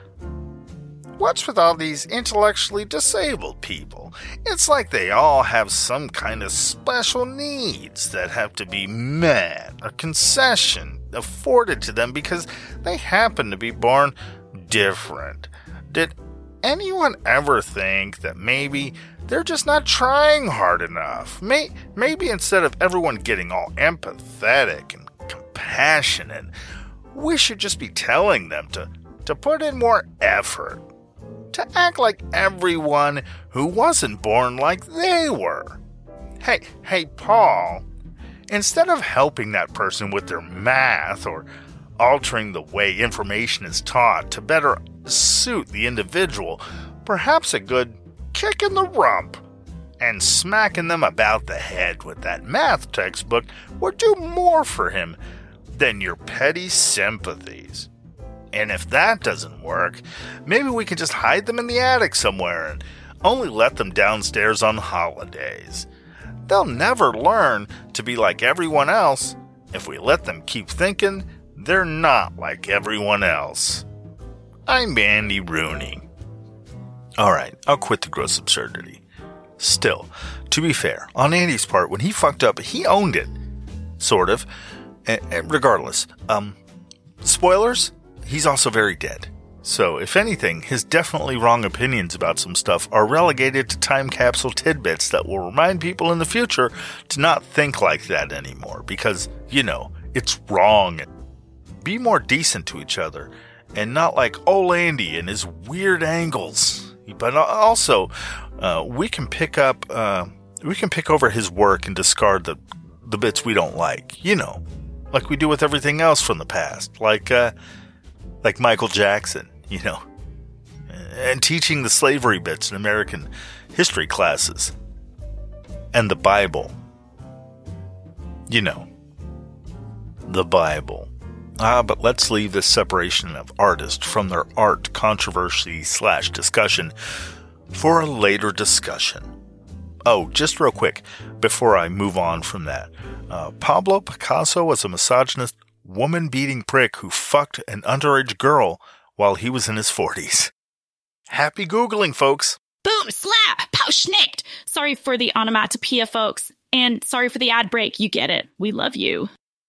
"What's with all these intellectually disabled people? It's like they all have some kind of special needs that have to be met, a concession afforded to them because they happen to be born different. Did anyone ever think that maybe they're just not trying hard enough? Maybe instead of everyone getting all empathetic and compassionate, we should just be telling them to put in more effort. To act like everyone who wasn't born like they were. Hey, Paul, instead of helping that person with their math or altering the way information is taught to better suit the individual, perhaps a good kick in the rump and smacking them about the head with that math textbook would do more for him than your petty sympathies. And if that doesn't work, maybe we can just hide them in the attic somewhere and only let them downstairs on holidays. They'll never learn to be like everyone else if we let them keep thinking they're not like everyone else." I'm Andy Rooney. Alright, I'll quit the gross absurdity. Still, to be fair, on Andy's part, when he fucked up, he owned it. Sort of. Regardless. Spoilers? He's also very dead. So, if anything, his definitely wrong opinions about some stuff are relegated to time capsule tidbits that will remind people in the future to not think like that anymore, because, it's wrong. Be more decent to each other, and not like old Andy and his weird angles. But also, we can pick over his work and discard the bits we don't like, like we do with everything else from the past, like Michael Jackson. And teaching the slavery bits in American history classes. And the Bible. The Bible. But let's leave this separation of artist from their art controversy/discussion for a later discussion. Oh, just real quick, before I move on from that. Pablo Picasso was a misogynist, woman-beating prick who fucked an underage girl while he was in his 40s. Happy Googling, folks. Boom, slap, pow, schnicked. Sorry for the onomatopoeia, folks. And sorry for the ad break. You get it. We love you.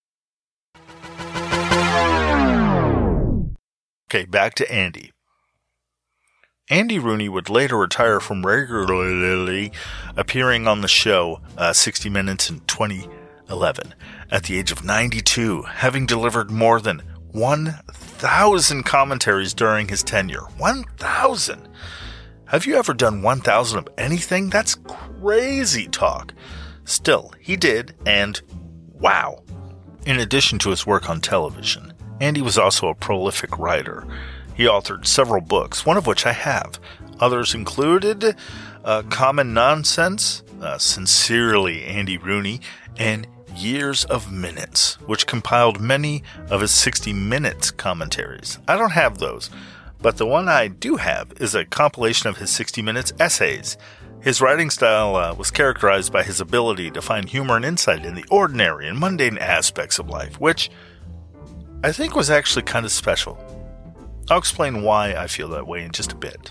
Okay, back to Andy. Andy Rooney would later retire from regularly appearing on the show 60 Minutes in 2011 at the age of 92, having delivered more than 1,000 commentaries during his tenure. 1,000! Have you ever done 1,000 of anything? That's crazy talk. Still, he did, and wow. In addition to his work on television, Andy was also a prolific writer. He authored several books, one of which I have. Others included Common Nonsense, Sincerely Andy Rooney, and Years of Minutes, which compiled many of his 60 Minutes commentaries. I don't have those, but the one I do have is a compilation of his 60 Minutes essays. His writing style was characterized by his ability to find humor and insight in the ordinary and mundane aspects of life, which I think was actually kind of special. I'll explain why I feel that way in just a bit.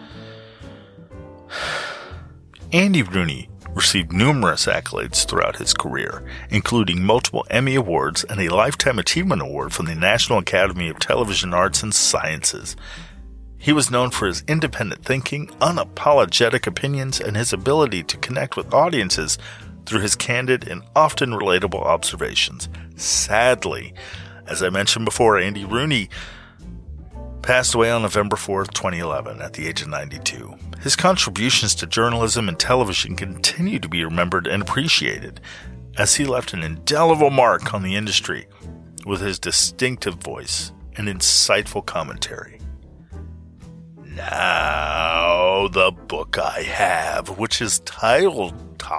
Andy Rooney received numerous accolades throughout his career, including multiple Emmy Awards and a Lifetime Achievement Award from the National Academy of Television Arts and Sciences. He was known for his independent thinking, unapologetic opinions, and his ability to connect with audiences through his candid and often relatable observations. Sadly, as I mentioned before, Andy Rooney passed away on November 4th, 2011, at the age of 92. His contributions to journalism and television continue to be remembered and appreciated, as he left an indelible mark on the industry with his distinctive voice and insightful commentary. Now, the book I have, which is titled,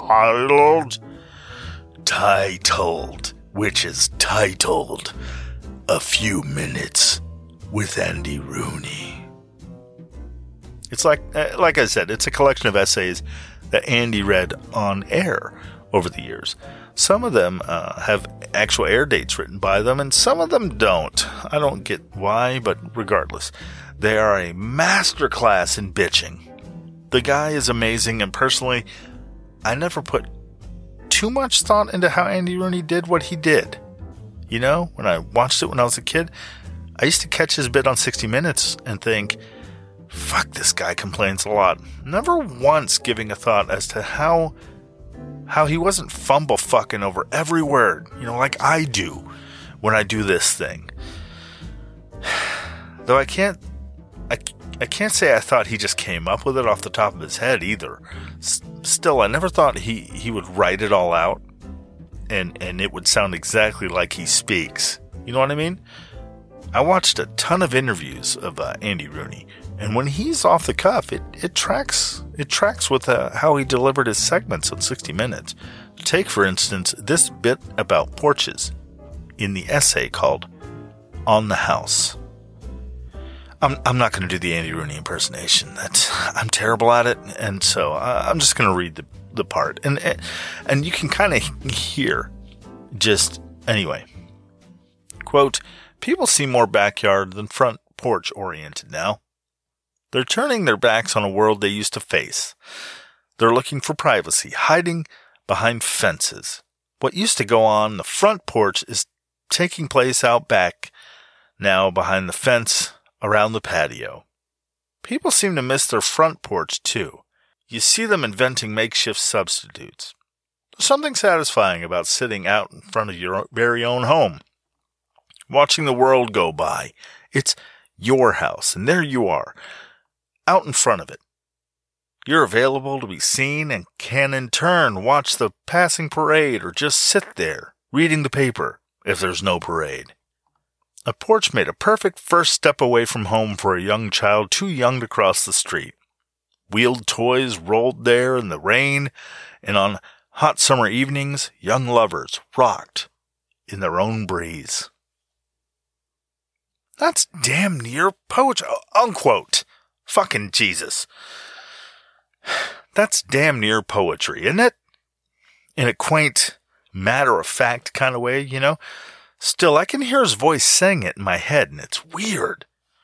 A Few Minutes with Andy Rooney. It's like I said, it's a collection of essays that Andy read on air over the years. Some of them have actual air dates written by them, and some of them don't. I don't get why, but regardless, they are a masterclass in bitching. The guy is amazing, and personally, I never put too much thought into how Andy Rooney did what he did. When I watched it when I was a kid, I used to catch his bit on 60 Minutes and think, fuck, this guy complains a lot. Never once giving a thought as to how he wasn't fumble fucking over every word, like I do when I do this thing. Though I can't say I thought he just came up with it off the top of his head either. Still, I never thought he would write it all out and it would sound exactly like he speaks. You know what I mean? I watched a ton of interviews of Andy Rooney, and when he's off the cuff, it tracks with how he delivered his segments on 60 Minutes. Take, for instance, this bit about porches in the essay called On the House. I'm not going to do the Andy Rooney impersonation. I'm terrible at it, and so I'm just going to read the part, and you can kind of hear just anyway. Quote, "People see more backyard than front porch oriented now. They're turning their backs on a world they used to face. They're looking for privacy, hiding behind fences. What used to go on the front porch is taking place out back, now behind the fence around the patio. People seem to miss their front porch, too. You see them inventing makeshift substitutes. There's something satisfying about sitting out in front of your very own home, watching the world go by. It's your house, and there you are, out in front of it. You're available to be seen and can in turn watch the passing parade or just sit there, reading the paper, if there's no parade. A porch made a perfect first step away from home for a young child too young to cross the street. Wheeled toys rolled there in the rain, and on hot summer evenings, young lovers rocked in their own breeze. That's damn near poetry. Unquote. Fucking Jesus. That's damn near poetry, isn't it? In a quaint, matter-of-fact kind of way, you know? Still, I can hear his voice saying it in my head, and it's weird.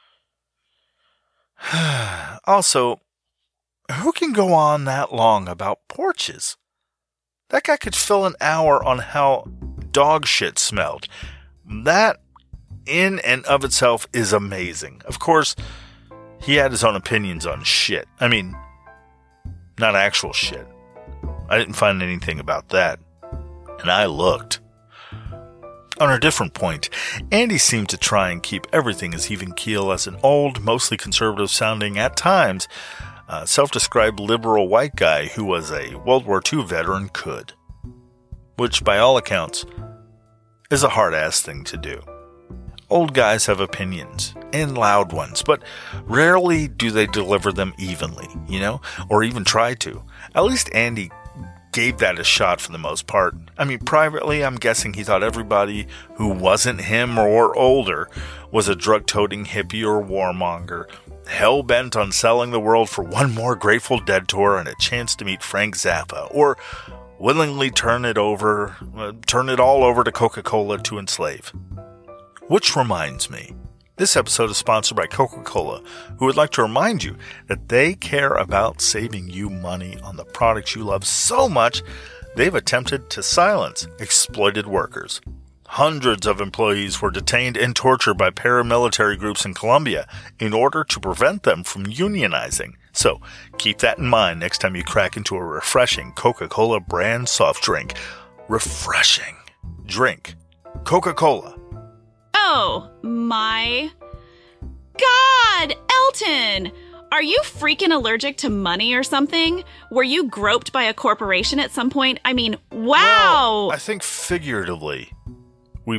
Also, who can go on that long about porches? That guy could fill an hour on how dog shit smelled. That, in and of itself, is amazing. Of course, he had his own opinions on shit. I mean, not actual shit. I didn't find anything about that. And I looked. On a different point, Andy seemed to try and keep everything as even keel as an old, mostly conservative-sounding, at times, self-described liberal white guy who was a World War II veteran could. Which, by all accounts, is a hard-ass thing to do. Old guys have opinions, and loud ones, but rarely do they deliver them evenly, you know, or even try to. At least Andy gave that a shot for the most part. I mean, privately, I'm guessing he thought everybody who wasn't him or older was a drug-toting hippie or warmonger, hell-bent on selling the world for one more Grateful Dead tour and a chance to meet Frank Zappa, or willingly turn it all over to Coca-Cola to enslave. Which reminds me, this episode is sponsored by Coca-Cola, who would like to remind you that they care about saving you money on the products you love so much they've attempted to silence exploited workers. Hundreds of employees were detained and tortured by paramilitary groups in Colombia in order to prevent them from unionizing. So, keep that in mind next time you crack into a refreshing Coca-Cola brand soft drink. Refreshing. Drink Coca-Cola. Oh, my God, Elton! Are you freaking allergic to money or something? Were you groped by a corporation at some point? I mean, wow! Well, I think figuratively, we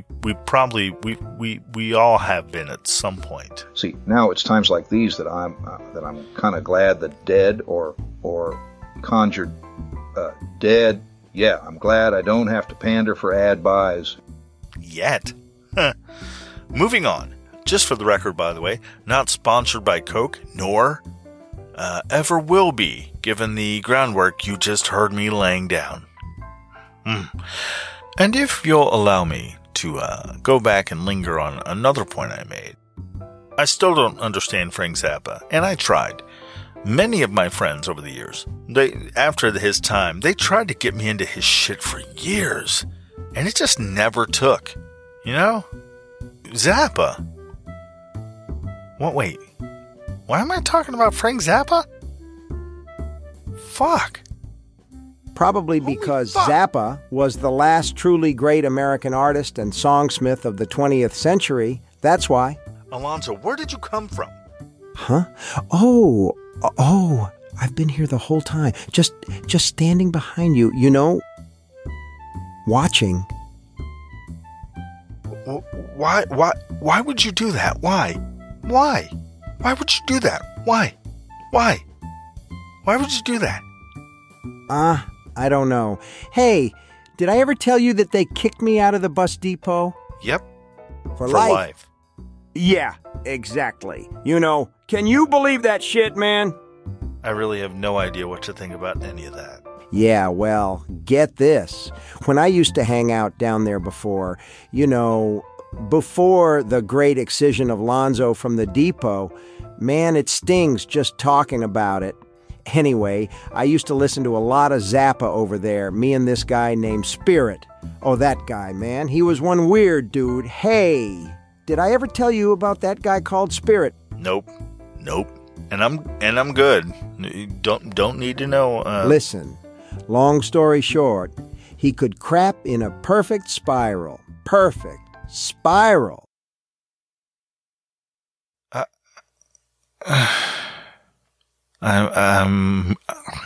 all have been at some point. See, now it's times like these that I'm kind of glad that dead or conjured dead. Yeah, I'm glad I don't have to pander for ad buys. Yet. Moving on. Just for the record, by the way, not sponsored by Coke, nor ever will be, given the groundwork you just heard me laying down. And if you'll allow me to go back and linger on another point I made, I still don't understand Frank Zappa, and I tried. Many of my friends over the years, after his time, they tried to get me into his shit for years, and it just never took. You know? Zappa. What, wait. Why am I talking about Frank Zappa? Fuck. Probably because Zappa was the last truly great American artist and songsmith of the 20th century. That's why. Alonzo, where did you come from? Huh? Oh, I've been here the whole time. Just standing behind you, you know, watching. Why would you do that? Why? Why would you do that? Why would you do that? I don't know. Hey, did I ever tell you that they kicked me out of the bus depot? Yep. For life. Yeah, exactly. You know, can you believe that shit, man? I really have no idea what to think about any of that. Yeah, well, get this. When I used to hang out down there before, you know, before the great excision of Lonzo from the Depot, man, it stings just talking about it. Anyway, I used to listen to a lot of Zappa over there, me and this guy named Spirit. Oh, that guy, man. He was one weird dude. Hey, did I ever tell you about that guy called Spirit? Nope. And I'm good. Don't need to know. Listen, long story short, he could crap in a perfect spiral. Perfect spiral. I'm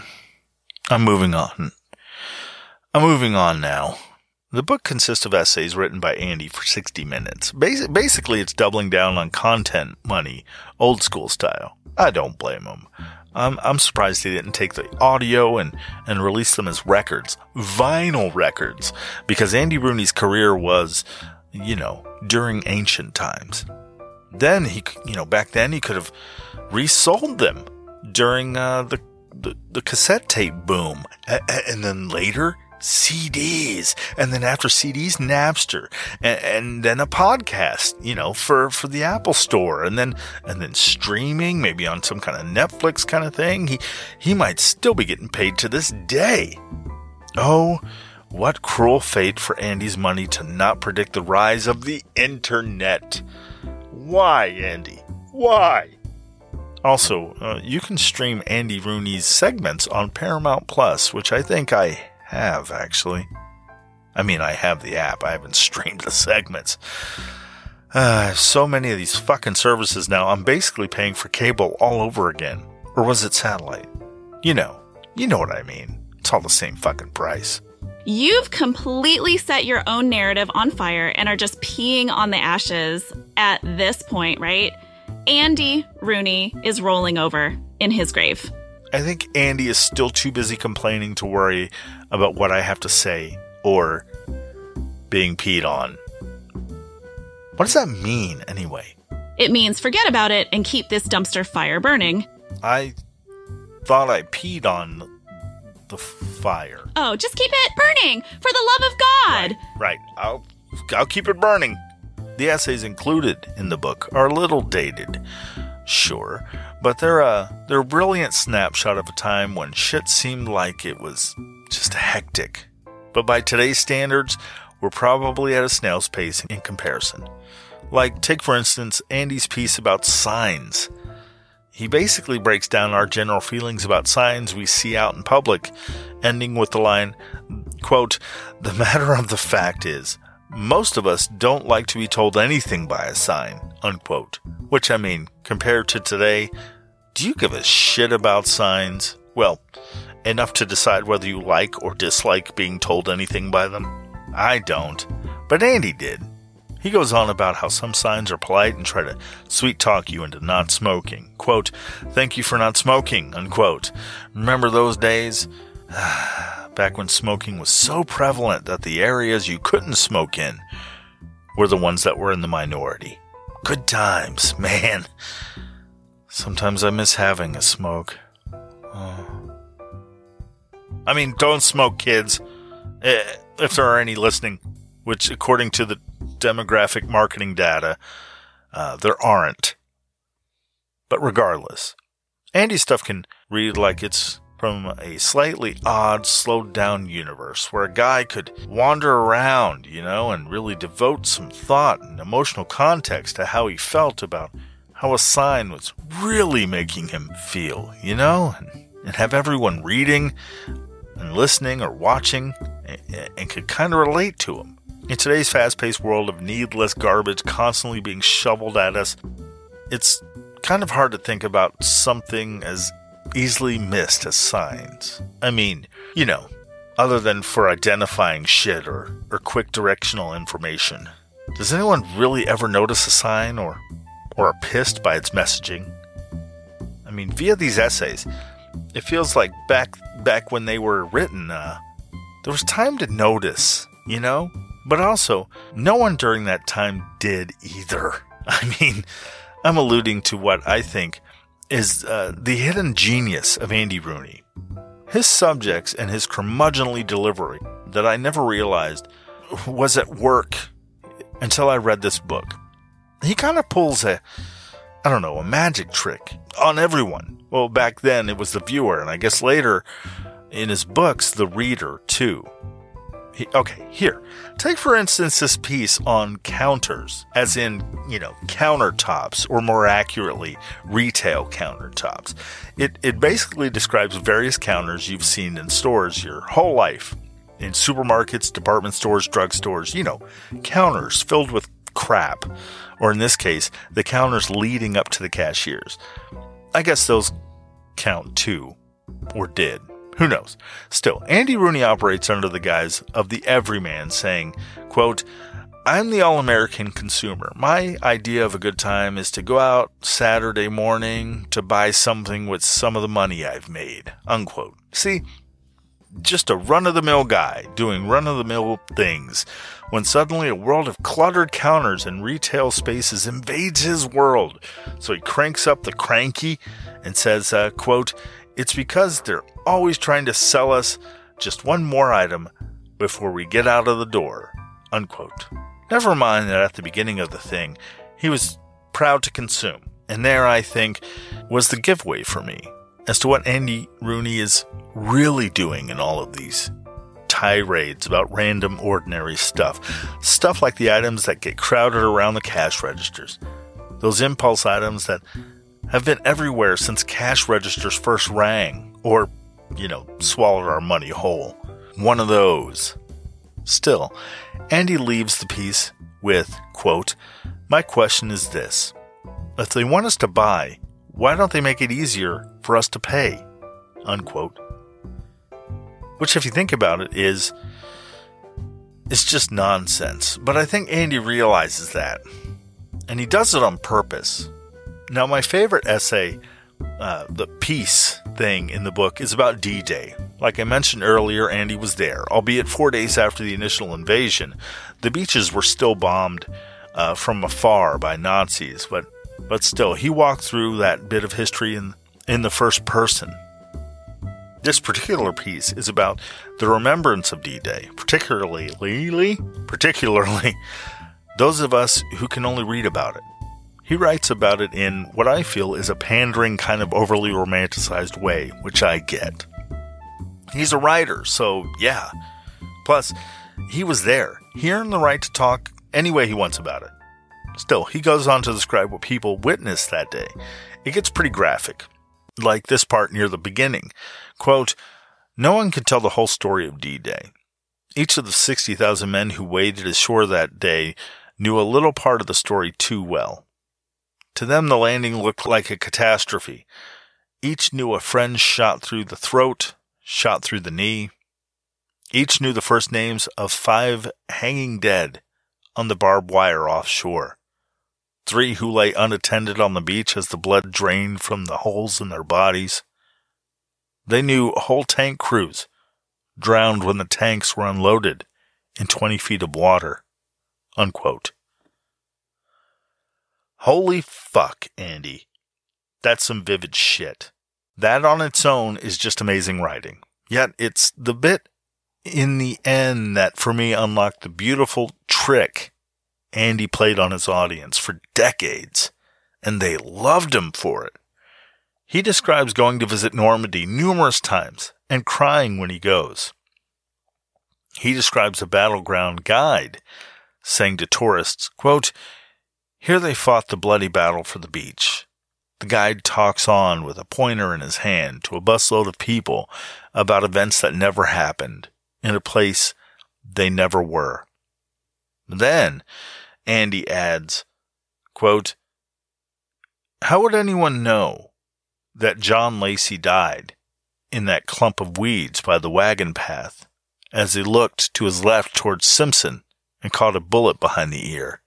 moving on. I'm moving on now. The book consists of essays written by Andy for 60 minutes. Basically, it's doubling down on content money, old school style. I don't blame him. I'm surprised he didn't take the audio and release them as records, vinyl records, because Andy Rooney's career was, during ancient times. Then back then he could have resold them during the cassette tape boom, and then later CDs, and then after CDs, Napster, and then a podcast, for the Apple Store, and then streaming, maybe on some kind of Netflix kind of thing. He might still be getting paid to this day. Oh, what cruel fate for Andy's money to not predict the rise of the internet. Why, Andy? Why? Also, you can stream Andy Rooney's segments on Paramount Plus, which I think I have, actually. I mean, I have the app. I haven't streamed the segments. So many of these fucking services now, I'm basically paying for cable all over again. Or was it satellite? You know what I mean. It's all the same fucking price. You've completely set your own narrative on fire and are just peeing on the ashes at this point, right? Andy Rooney is rolling over in his grave. I think Andy is still too busy complaining to worry about what I have to say or being peed on. What does that mean, anyway? It means forget about it and keep this dumpster fire burning. I thought I peed on the fire. Oh, just keep it burning, for the love of God. Right. I'll keep it burning. The essays included in the book are a little dated, sure, but they're a brilliant snapshot of a time when shit seemed like it was just hectic. But by today's standards, we're probably at a snail's pace in comparison. Like, take for instance, Andy's piece about signs. He basically breaks down our general feelings about signs we see out in public, ending with the line, quote, "The matter of the fact is, most of us don't like to be told anything by a sign," unquote. Which, I mean, compared to today, do you give a shit about signs? Well, enough to decide whether you like or dislike being told anything by them? I don't. But Andy did. He goes on about how some signs are polite and try to sweet-talk you into not smoking. Quote, "Thank you for not smoking," unquote. Remember those days? Back when smoking was so prevalent that the areas you couldn't smoke in were the ones that were in the minority. Good times, man. Sometimes I miss having a smoke. Oh. I mean, don't smoke, kids. If there are any listening, which according to the demographic marketing data, there aren't. But regardless, Andy's stuff can read like it's from a slightly odd, slowed-down universe where a guy could wander around, and really devote some thought and emotional context to how he felt about how a sign was really making him feel, and have everyone reading and listening or watching and could kind of relate to him. In today's fast-paced world of needless garbage constantly being shoveled at us, it's kind of hard to think about something as easily missed as signs. I mean, other than for identifying shit or quick directional information. Does anyone really ever notice a sign or are pissed by its messaging? I mean, via these essays, it feels like back when they were written, there was time to notice, But also, no one during that time did either. I mean, I'm alluding to what I think is the hidden genius of Andy Rooney. His subjects and his curmudgeonly delivery that I never realized was at work until I read this book. He kind of pulls a magic trick on everyone. Well, back then it was the viewer, and I guess later in his books, the reader too. Here. Take, for instance, this piece on counters, as in, countertops, or more accurately, retail countertops. It basically describes various counters you've seen in stores your whole life. In supermarkets, department stores, drugstores, counters filled with crap. Or in this case, the counters leading up to the cashiers. I guess those count too. Or did. Who knows? Still, Andy Rooney operates under the guise of the everyman, saying, quote, I'm the all-American consumer. My idea of a good time is to go out Saturday morning to buy something with some of the money I've made, unquote. See, just a run-of-the-mill guy doing run-of-the-mill things, when suddenly a world of cluttered counters and retail spaces invades his world. So he cranks up the cranky and says, quote, it's because they're always trying to sell us just one more item before we get out of the door, unquote. Never mind that at the beginning of the thing, he was proud to consume. And there, I think, was the giveaway for me as to what Andy Rooney is really doing in all of these tirades about random, ordinary stuff. Stuff like the items that get crowded around the cash registers. Those impulse items that have been everywhere since cash registers first rang, or, swallowed our money whole. One of those. Still, Andy leaves the piece with, quote, my question is this. If they want us to buy, why don't they make it easier for us to pay? Unquote. Which, if you think about it, is just nonsense. But I think Andy realizes that. And he does it on purpose. Now, my favorite essay, the peace thing in the book, is about D-Day. Like I mentioned earlier, Andy was there, albeit 4 days after the initial invasion. The beaches were still bombed from afar by Nazis, but still, he walked through that bit of history in the first person. This particular piece is about the remembrance of D-Day, particularly those of us who can only read about it. He writes about it in what I feel is a pandering, kind of overly romanticized way, which I get. He's a writer, so yeah. Plus, he was there. He earned the right to talk any way he wants about it. Still, he goes on to describe what people witnessed that day. It gets pretty graphic, like this part near the beginning. Quote, no one can tell the whole story of D-Day. Each of the 60,000 men who waded ashore that day knew a little part of the story too well. To them, the landing looked like a catastrophe. Each knew a friend shot through the throat, shot through the knee. Each knew the first names of 5 hanging dead on the barbed wire offshore. 3 who lay unattended on the beach as the blood drained from the holes in their bodies. They knew whole tank crews drowned when the tanks were unloaded in 20 feet of water. Unquote. Holy fuck, Andy. That's some vivid shit. That on its own is just amazing writing. Yet it's the bit in the end that for me unlocked the beautiful trick Andy played on his audience for decades, and they loved him for it. He describes going to visit Normandy numerous times and crying when he goes. He describes a battleground guide saying to tourists, quote, here they fought the bloody battle for the beach. The guide talks on with a pointer in his hand to a busload of people about events that never happened in a place they never were. Then Andy adds, quote, how would anyone know that John Lacey died in that clump of weeds by the wagon path as he looked to his left towards Simpson and caught a bullet behind the ear?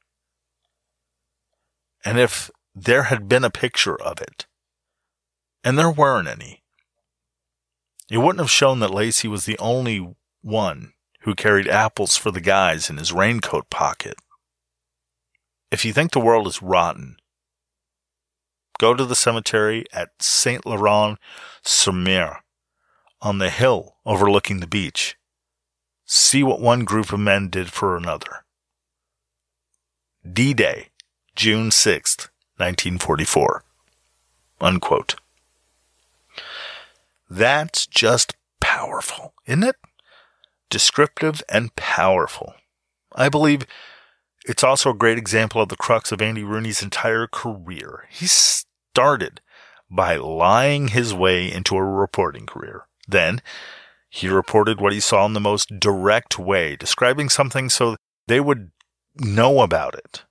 And if there had been a picture of it, and there weren't any, it wouldn't have shown that Lacey was the only one who carried apples for the guys in his raincoat pocket. If you think the world is rotten, go to the cemetery at Saint-Laurent-sur-Mer on the hill overlooking the beach. See what one group of men did for another. D-Day, June 6th, 1944. Unquote. That's just powerful, isn't it? Descriptive and powerful. I believe it's also a great example of the crux of Andy Rooney's entire career. He started by lying his way into a reporting career. Then, he reported what he saw in the most direct way, describing something so they would know about it.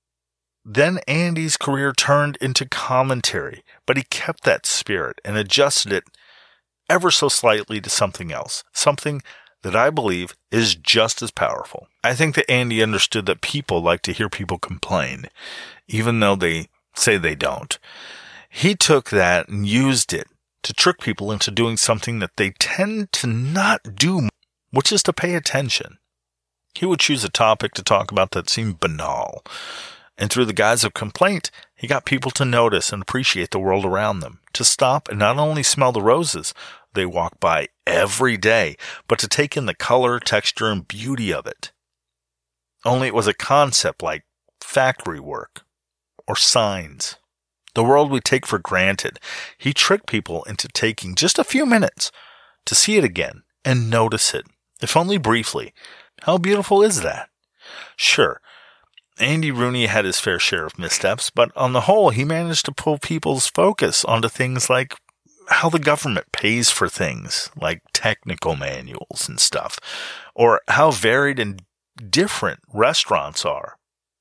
Then Andy's career turned into commentary, but he kept that spirit and adjusted it ever so slightly to something else, something that I believe is just as powerful. I think that Andy understood that people like to hear people complain, even though they say they don't. He took that and used it to trick people into doing something that they tend to not do, which is to pay attention. He would choose a topic to talk about that seemed banal, and through the guise of complaint, he got people to notice and appreciate the world around them, to stop and not only smell the roses they walk by every day, but to take in the color, texture, and beauty of it. Only it was a concept like factory work or signs. The world we take for granted. He tricked people into taking just a few minutes to see it again and notice it, if only briefly. How beautiful is that? Sure, Andy Rooney had his fair share of missteps, but on the whole, he managed to pull people's focus onto things like how the government pays for things like technical manuals and stuff, or how varied and different restaurants are.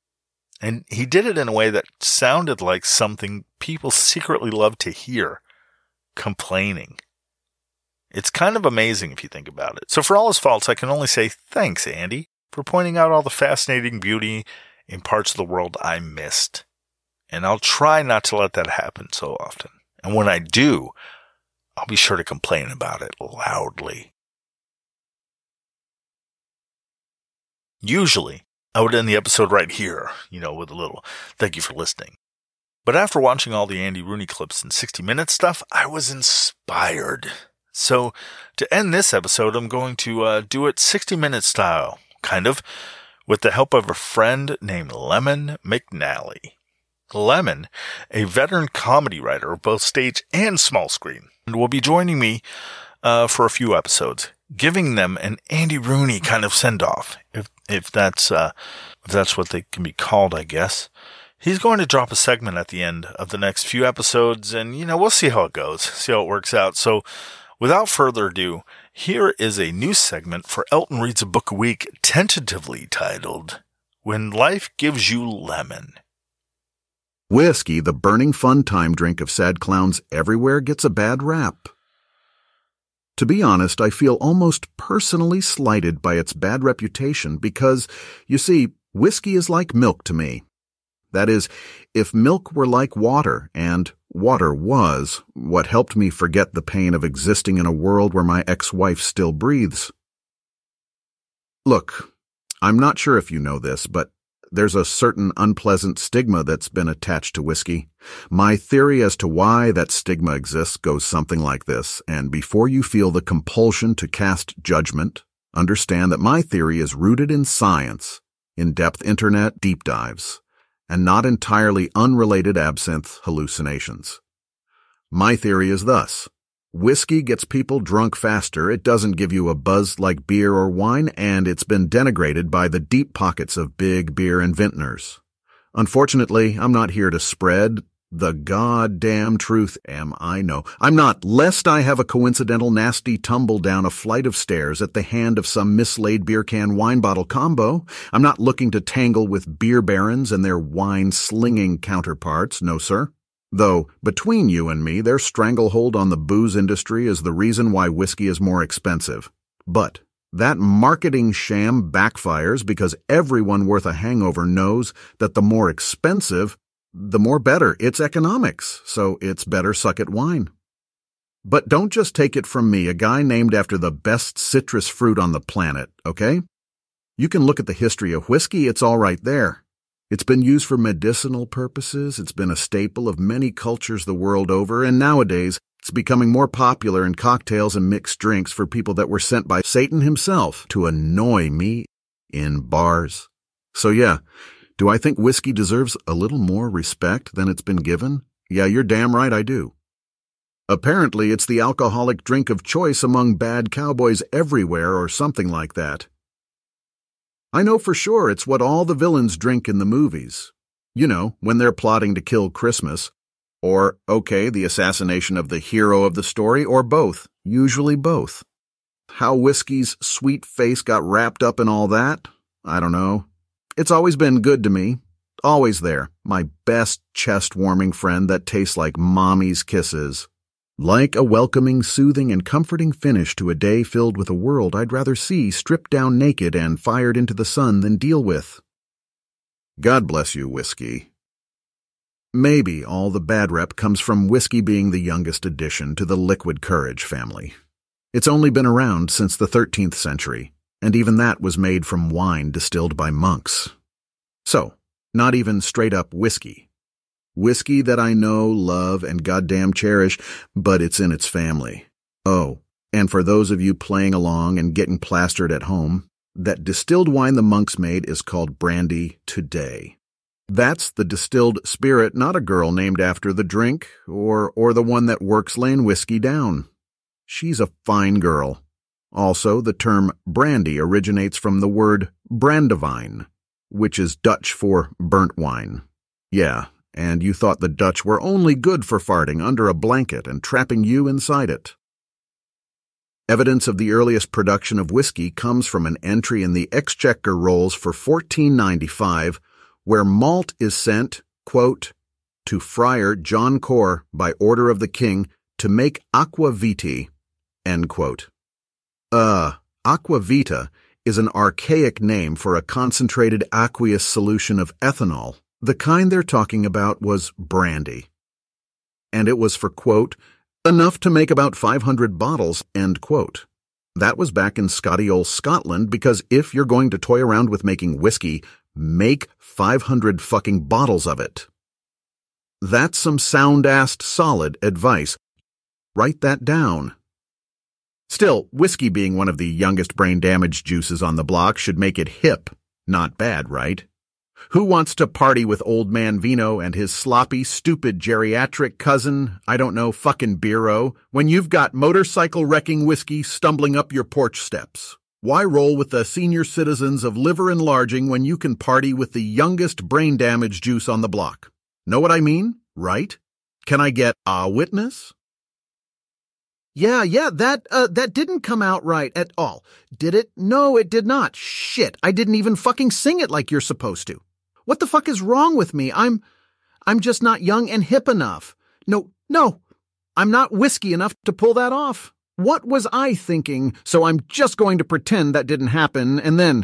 And he did it in a way that sounded like something people secretly love to hear, complaining. It's kind of amazing if you think about it. So for all his faults, I can only say thanks, Andy, for pointing out all the fascinating beauty in parts of the world I missed. And I'll try not to let that happen so often. And when I do, I'll be sure to complain about it loudly. Usually, I would end the episode right here, with a little thank you for listening. But after watching all the Andy Rooney clips and 60 Minutes stuff, I was inspired. So, to end this episode, I'm going to do it 60 Minutes style, kind of, with the help of a friend named Lemon McNally. Lemon, a veteran comedy writer of both stage and small screen, will be joining me for a few episodes, giving them an Andy Rooney kind of send-off, if that's what they can be called, I guess. He's going to drop a segment at the end of the next few episodes, and, we'll see how it goes, see how it works out. So, without further ado, here is a new segment for Elton Reads a Book a Week, tentatively titled, When Life Gives You Lemon. Whiskey, the burning fun time drink of sad clowns everywhere, gets a bad rap. To be honest, I feel almost personally slighted by its bad reputation because, you see, whiskey is like milk to me. That is, if milk were like water, and water was what helped me forget the pain of existing in a world where my ex-wife still breathes. Look, I'm not sure if you know this, but there's a certain unpleasant stigma that's been attached to whiskey. My theory as to why that stigma exists goes something like this, and before you feel the compulsion to cast judgment, understand that my theory is rooted in science, in-depth internet deep dives, and not entirely unrelated absinthe hallucinations. My theory is thus. Whiskey gets people drunk faster, it doesn't give you a buzz like beer or wine, and it's been denigrated by the deep pockets of big beer and vintners. Unfortunately, I'm not here to spread the goddamn truth, I know. I'm not, lest I have a coincidental nasty tumble down a flight of stairs at the hand of some mislaid beer can wine bottle combo. I'm not looking to tangle with beer barons and their wine-slinging counterparts, no sir. Though, between you and me, their stranglehold on the booze industry is the reason why whiskey is more expensive. But that marketing sham backfires because everyone worth a hangover knows that the more expensive, the more better. It's economics, so it's better suck at wine. But don't just take it from me, a guy named after the best citrus fruit on the planet, okay? You can look at the history of whiskey, it's all right there. It's been used for medicinal purposes, it's been a staple of many cultures the world over, and nowadays it's becoming more popular in cocktails and mixed drinks for people that were sent by Satan himself to annoy me in bars. So yeah, Do I think whiskey deserves a little more respect than it's been given? Yeah, you're damn right I do. Apparently, it's the alcoholic drink of choice among bad cowboys everywhere or something like that. I know for sure it's what all the villains drink in the movies. You know, when they're plotting to kill Christmas. Or, okay, the assassination of the hero of the story, or both. Usually both. How whiskey's sweet face got wrapped up in all that? I don't know. It's always been good to me. Always there. My best chest-warming friend that tastes like mommy's kisses. Like a welcoming, soothing, and comforting finish to a day filled with a world I'd rather see stripped down naked and fired into the sun than deal with. God bless you, whiskey. Maybe all the bad rep comes from whiskey being the youngest addition to the liquid courage family. It's only been around since the 13th century, and even that was made from wine distilled by monks. So, not even straight-up whiskey. Whiskey that I know, love, and goddamn cherish, but it's in its family. Oh, and for those of you playing along and getting plastered at home, that distilled wine the monks made is called brandy today. That's the distilled spirit, not a girl named after the drink, or the one that works laying whiskey down. She's a fine girl. Also, the term brandy originates from the word brandewijn, which is Dutch for burnt wine. Yeah, and you thought the Dutch were only good for farting under a blanket and trapping you inside it. Evidence of the earliest production of whiskey comes from an entry in the Exchequer Rolls for 1495, where malt is sent, quote, to Friar John Core by order of the king to make aqua vitae, end quote. Aqua vita is an archaic name for a concentrated aqueous solution of ethanol. The kind they're talking about was brandy. And it was for, quote, enough to make about 500 bottles, end quote. That was back in Scotty ol' Scotland, because if you're going to toy around with making whiskey, make 500 fucking bottles of it. That's some sound-ass solid advice. Write that down. Still, whiskey being one of the youngest brain-damaged juices on the block should make it hip, not bad, right? Who wants to party with old man Vino and his sloppy, stupid geriatric cousin, I don't know, fucking Biro, when you've got motorcycle-wrecking whiskey stumbling up your porch steps? Why roll with the senior citizens of liver enlarging when you can party with the youngest brain-damaged juice on the block? Know what I mean, right? Can I get a witness? Yeah, that didn't come out right at all. Did it? No, it did not. Shit, I didn't even fucking sing it like you're supposed to. What the fuck is wrong with me? I'm just not young and hip enough. No, I'm not whiskey enough to pull that off. What was I thinking? So I'm just going to pretend that didn't happen, and then,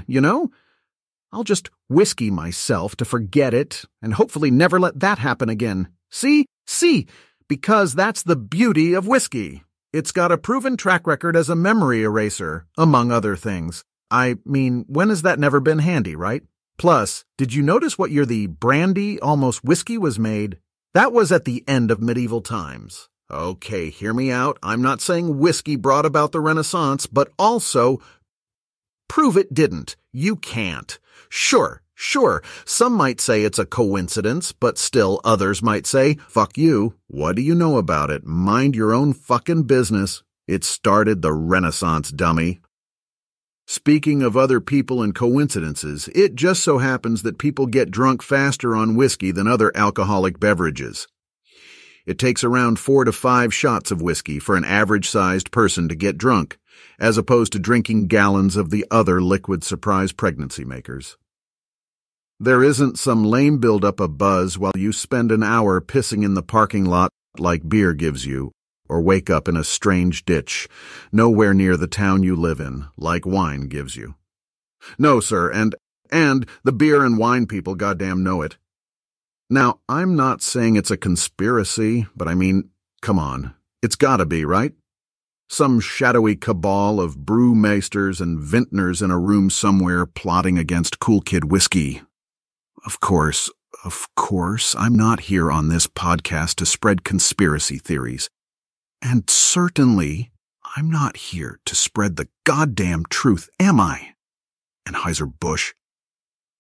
I'll just whiskey myself to forget it, and hopefully never let that happen again. See? Because that's the beauty of whiskey. It's got a proven track record as a memory eraser, among other things. I mean, when has that never been handy, right? Plus, did you notice what year the brandy, almost whiskey, was made? That was at the end of medieval times. Okay, hear me out. I'm not saying whiskey brought about the Renaissance, but also prove it didn't. You can't. Sure. Some might say it's a coincidence, but still others might say, fuck you. What do you know about it? Mind your own fucking business. It started the Renaissance, dummy. Speaking of other people and coincidences, it just so happens that people get drunk faster on whiskey than other alcoholic beverages. It takes around 4 to 5 shots of whiskey for an average-sized person to get drunk, as opposed to drinking gallons of the other liquid surprise pregnancy makers. There isn't some lame buildup of buzz while you spend an hour pissing in the parking lot like beer gives you, or wake up in a strange ditch, nowhere near the town you live in, like wine gives you. No, sir, and the beer and wine people goddamn know it. Now, I'm not saying it's a conspiracy, but I mean, come on, it's gotta be, right? Some shadowy cabal of brewmeisters and vintners in a room somewhere plotting against Cool Kid whiskey. Of course, I'm not here on this podcast to spread conspiracy theories. And certainly, I'm not here to spread the goddamn truth, am I? Anheuser-Busch.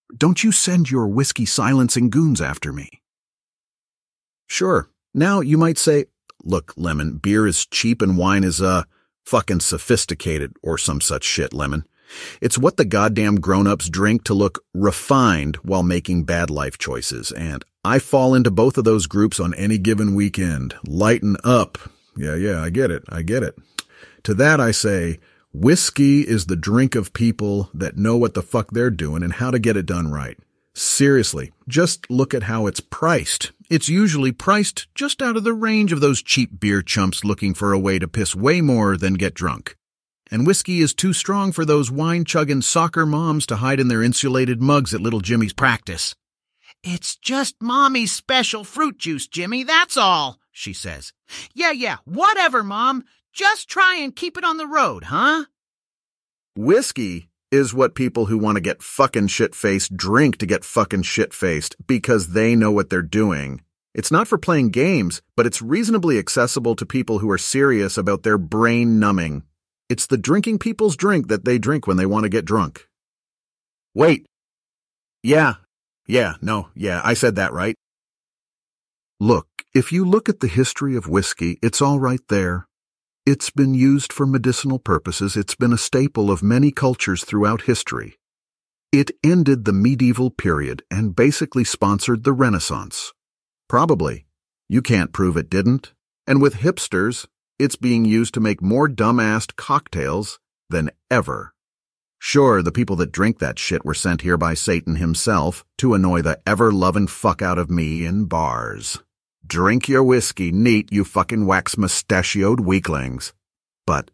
don't you send your whiskey-silencing goons after me. Sure, now you might say, look, Lemon, beer is cheap and wine is, fucking sophisticated or some such shit, Lemon. It's what the goddamn grown-ups drink to look refined while making bad life choices, and I fall into both of those groups on any given weekend. Lighten up. Yeah, I get it. To that I say, whiskey is the drink of people that know what the fuck they're doing and how to get it done right. Seriously, just look at how it's priced. It's usually priced just out of the range of those cheap beer chumps looking for a way to piss way more than get drunk. And whiskey is too strong for those wine-chugging soccer moms to hide in their insulated mugs at little Jimmy's practice. "It's just Mommy's special fruit juice, Jimmy, that's all," she says. Yeah, whatever, Mom. Just try and keep it on the road, huh? Whiskey is what people who want to get fucking shit-faced drink to get fucking shit-faced because they know what they're doing. It's not for playing games, but it's reasonably accessible to people who are serious about their brain numbing. It's the drinking people's drink that they drink when they want to get drunk. Wait. I said that right. Look, if you look at the history of whiskey, it's all right there. It's been used for medicinal purposes. It's been a staple of many cultures throughout history. It ended the medieval period and basically sponsored the Renaissance. Probably. You can't prove it didn't. And with hipsters, it's being used to make more dumb-assed cocktails than ever. Sure, the people that drink that shit were sent here by Satan himself to annoy the ever-loving fuck out of me in bars. Drink your whiskey neat, you fucking wax-mustachioed weaklings. But,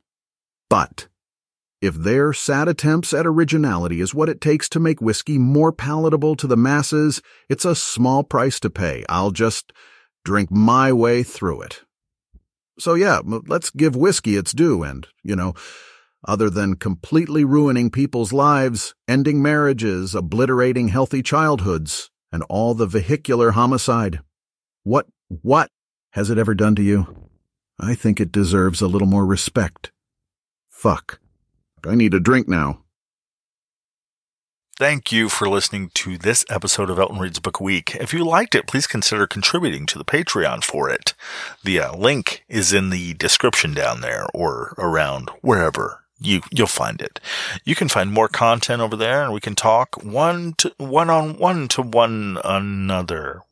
if their sad attempts at originality is what it takes to make whiskey more palatable to the masses, it's a small price to pay. I'll just drink my way through it. So yeah, let's give whiskey its due and, other than completely ruining people's lives, ending marriages, obliterating healthy childhoods, and all the vehicular homicide. What has it ever done to you? I think it deserves a little more respect. Fuck. I need a drink now. Thank you for listening to this episode of Elton Reads Book Week. If you liked it, please consider contributing to the Patreon for it. The link is in the description down there or around wherever you'll find it. You can find more content over there, and we can talk one on one another,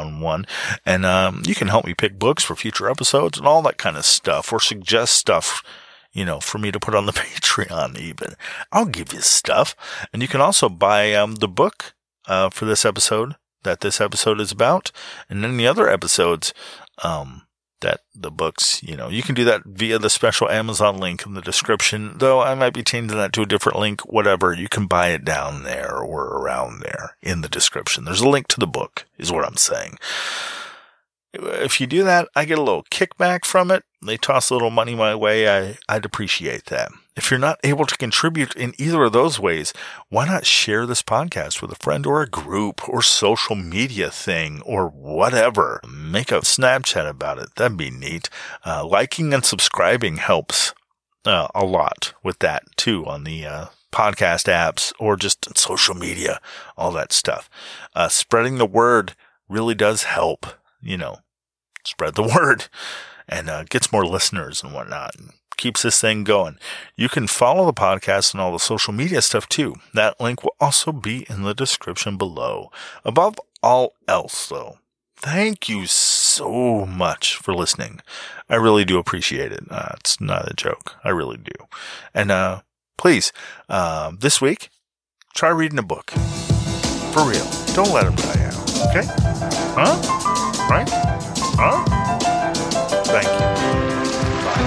and you can help me pick books for future episodes and all that kind of stuff, or suggest stuff, for me to put on the Patreon even. I'll give you stuff. And you can also buy the book for this episode that this episode is about, and any other episodes that the books, you can do that via the special Amazon link in the description, though I might be changing that to a different link, whatever. You can buy it down there or around there in the description. There's a link to the book, is what I'm saying. If you do that, I get a little kickback from it. They toss a little money my way. I'd appreciate that. If you're not able to contribute in either of those ways, why not share this podcast with a friend or a group or social media thing or whatever? Make a Snapchat about it. That'd be neat. Liking and subscribing helps a lot with that too on the podcast apps or just social media, all that stuff. Spreading the word really does help. Spread the word and gets more listeners and whatnot and keeps this thing going. You can follow the podcast and all the social media stuff too. That link will also be in the description below. Above all else though, thank you so much for listening. I really do appreciate it. It's not a joke. I really do. And please, this week, try reading a book. For real. Don't let them die out. Okay? Huh? Right? Huh? Thank you. Bye.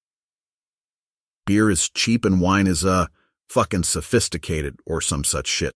Beer is cheap and wine is, fucking sophisticated or some such shit.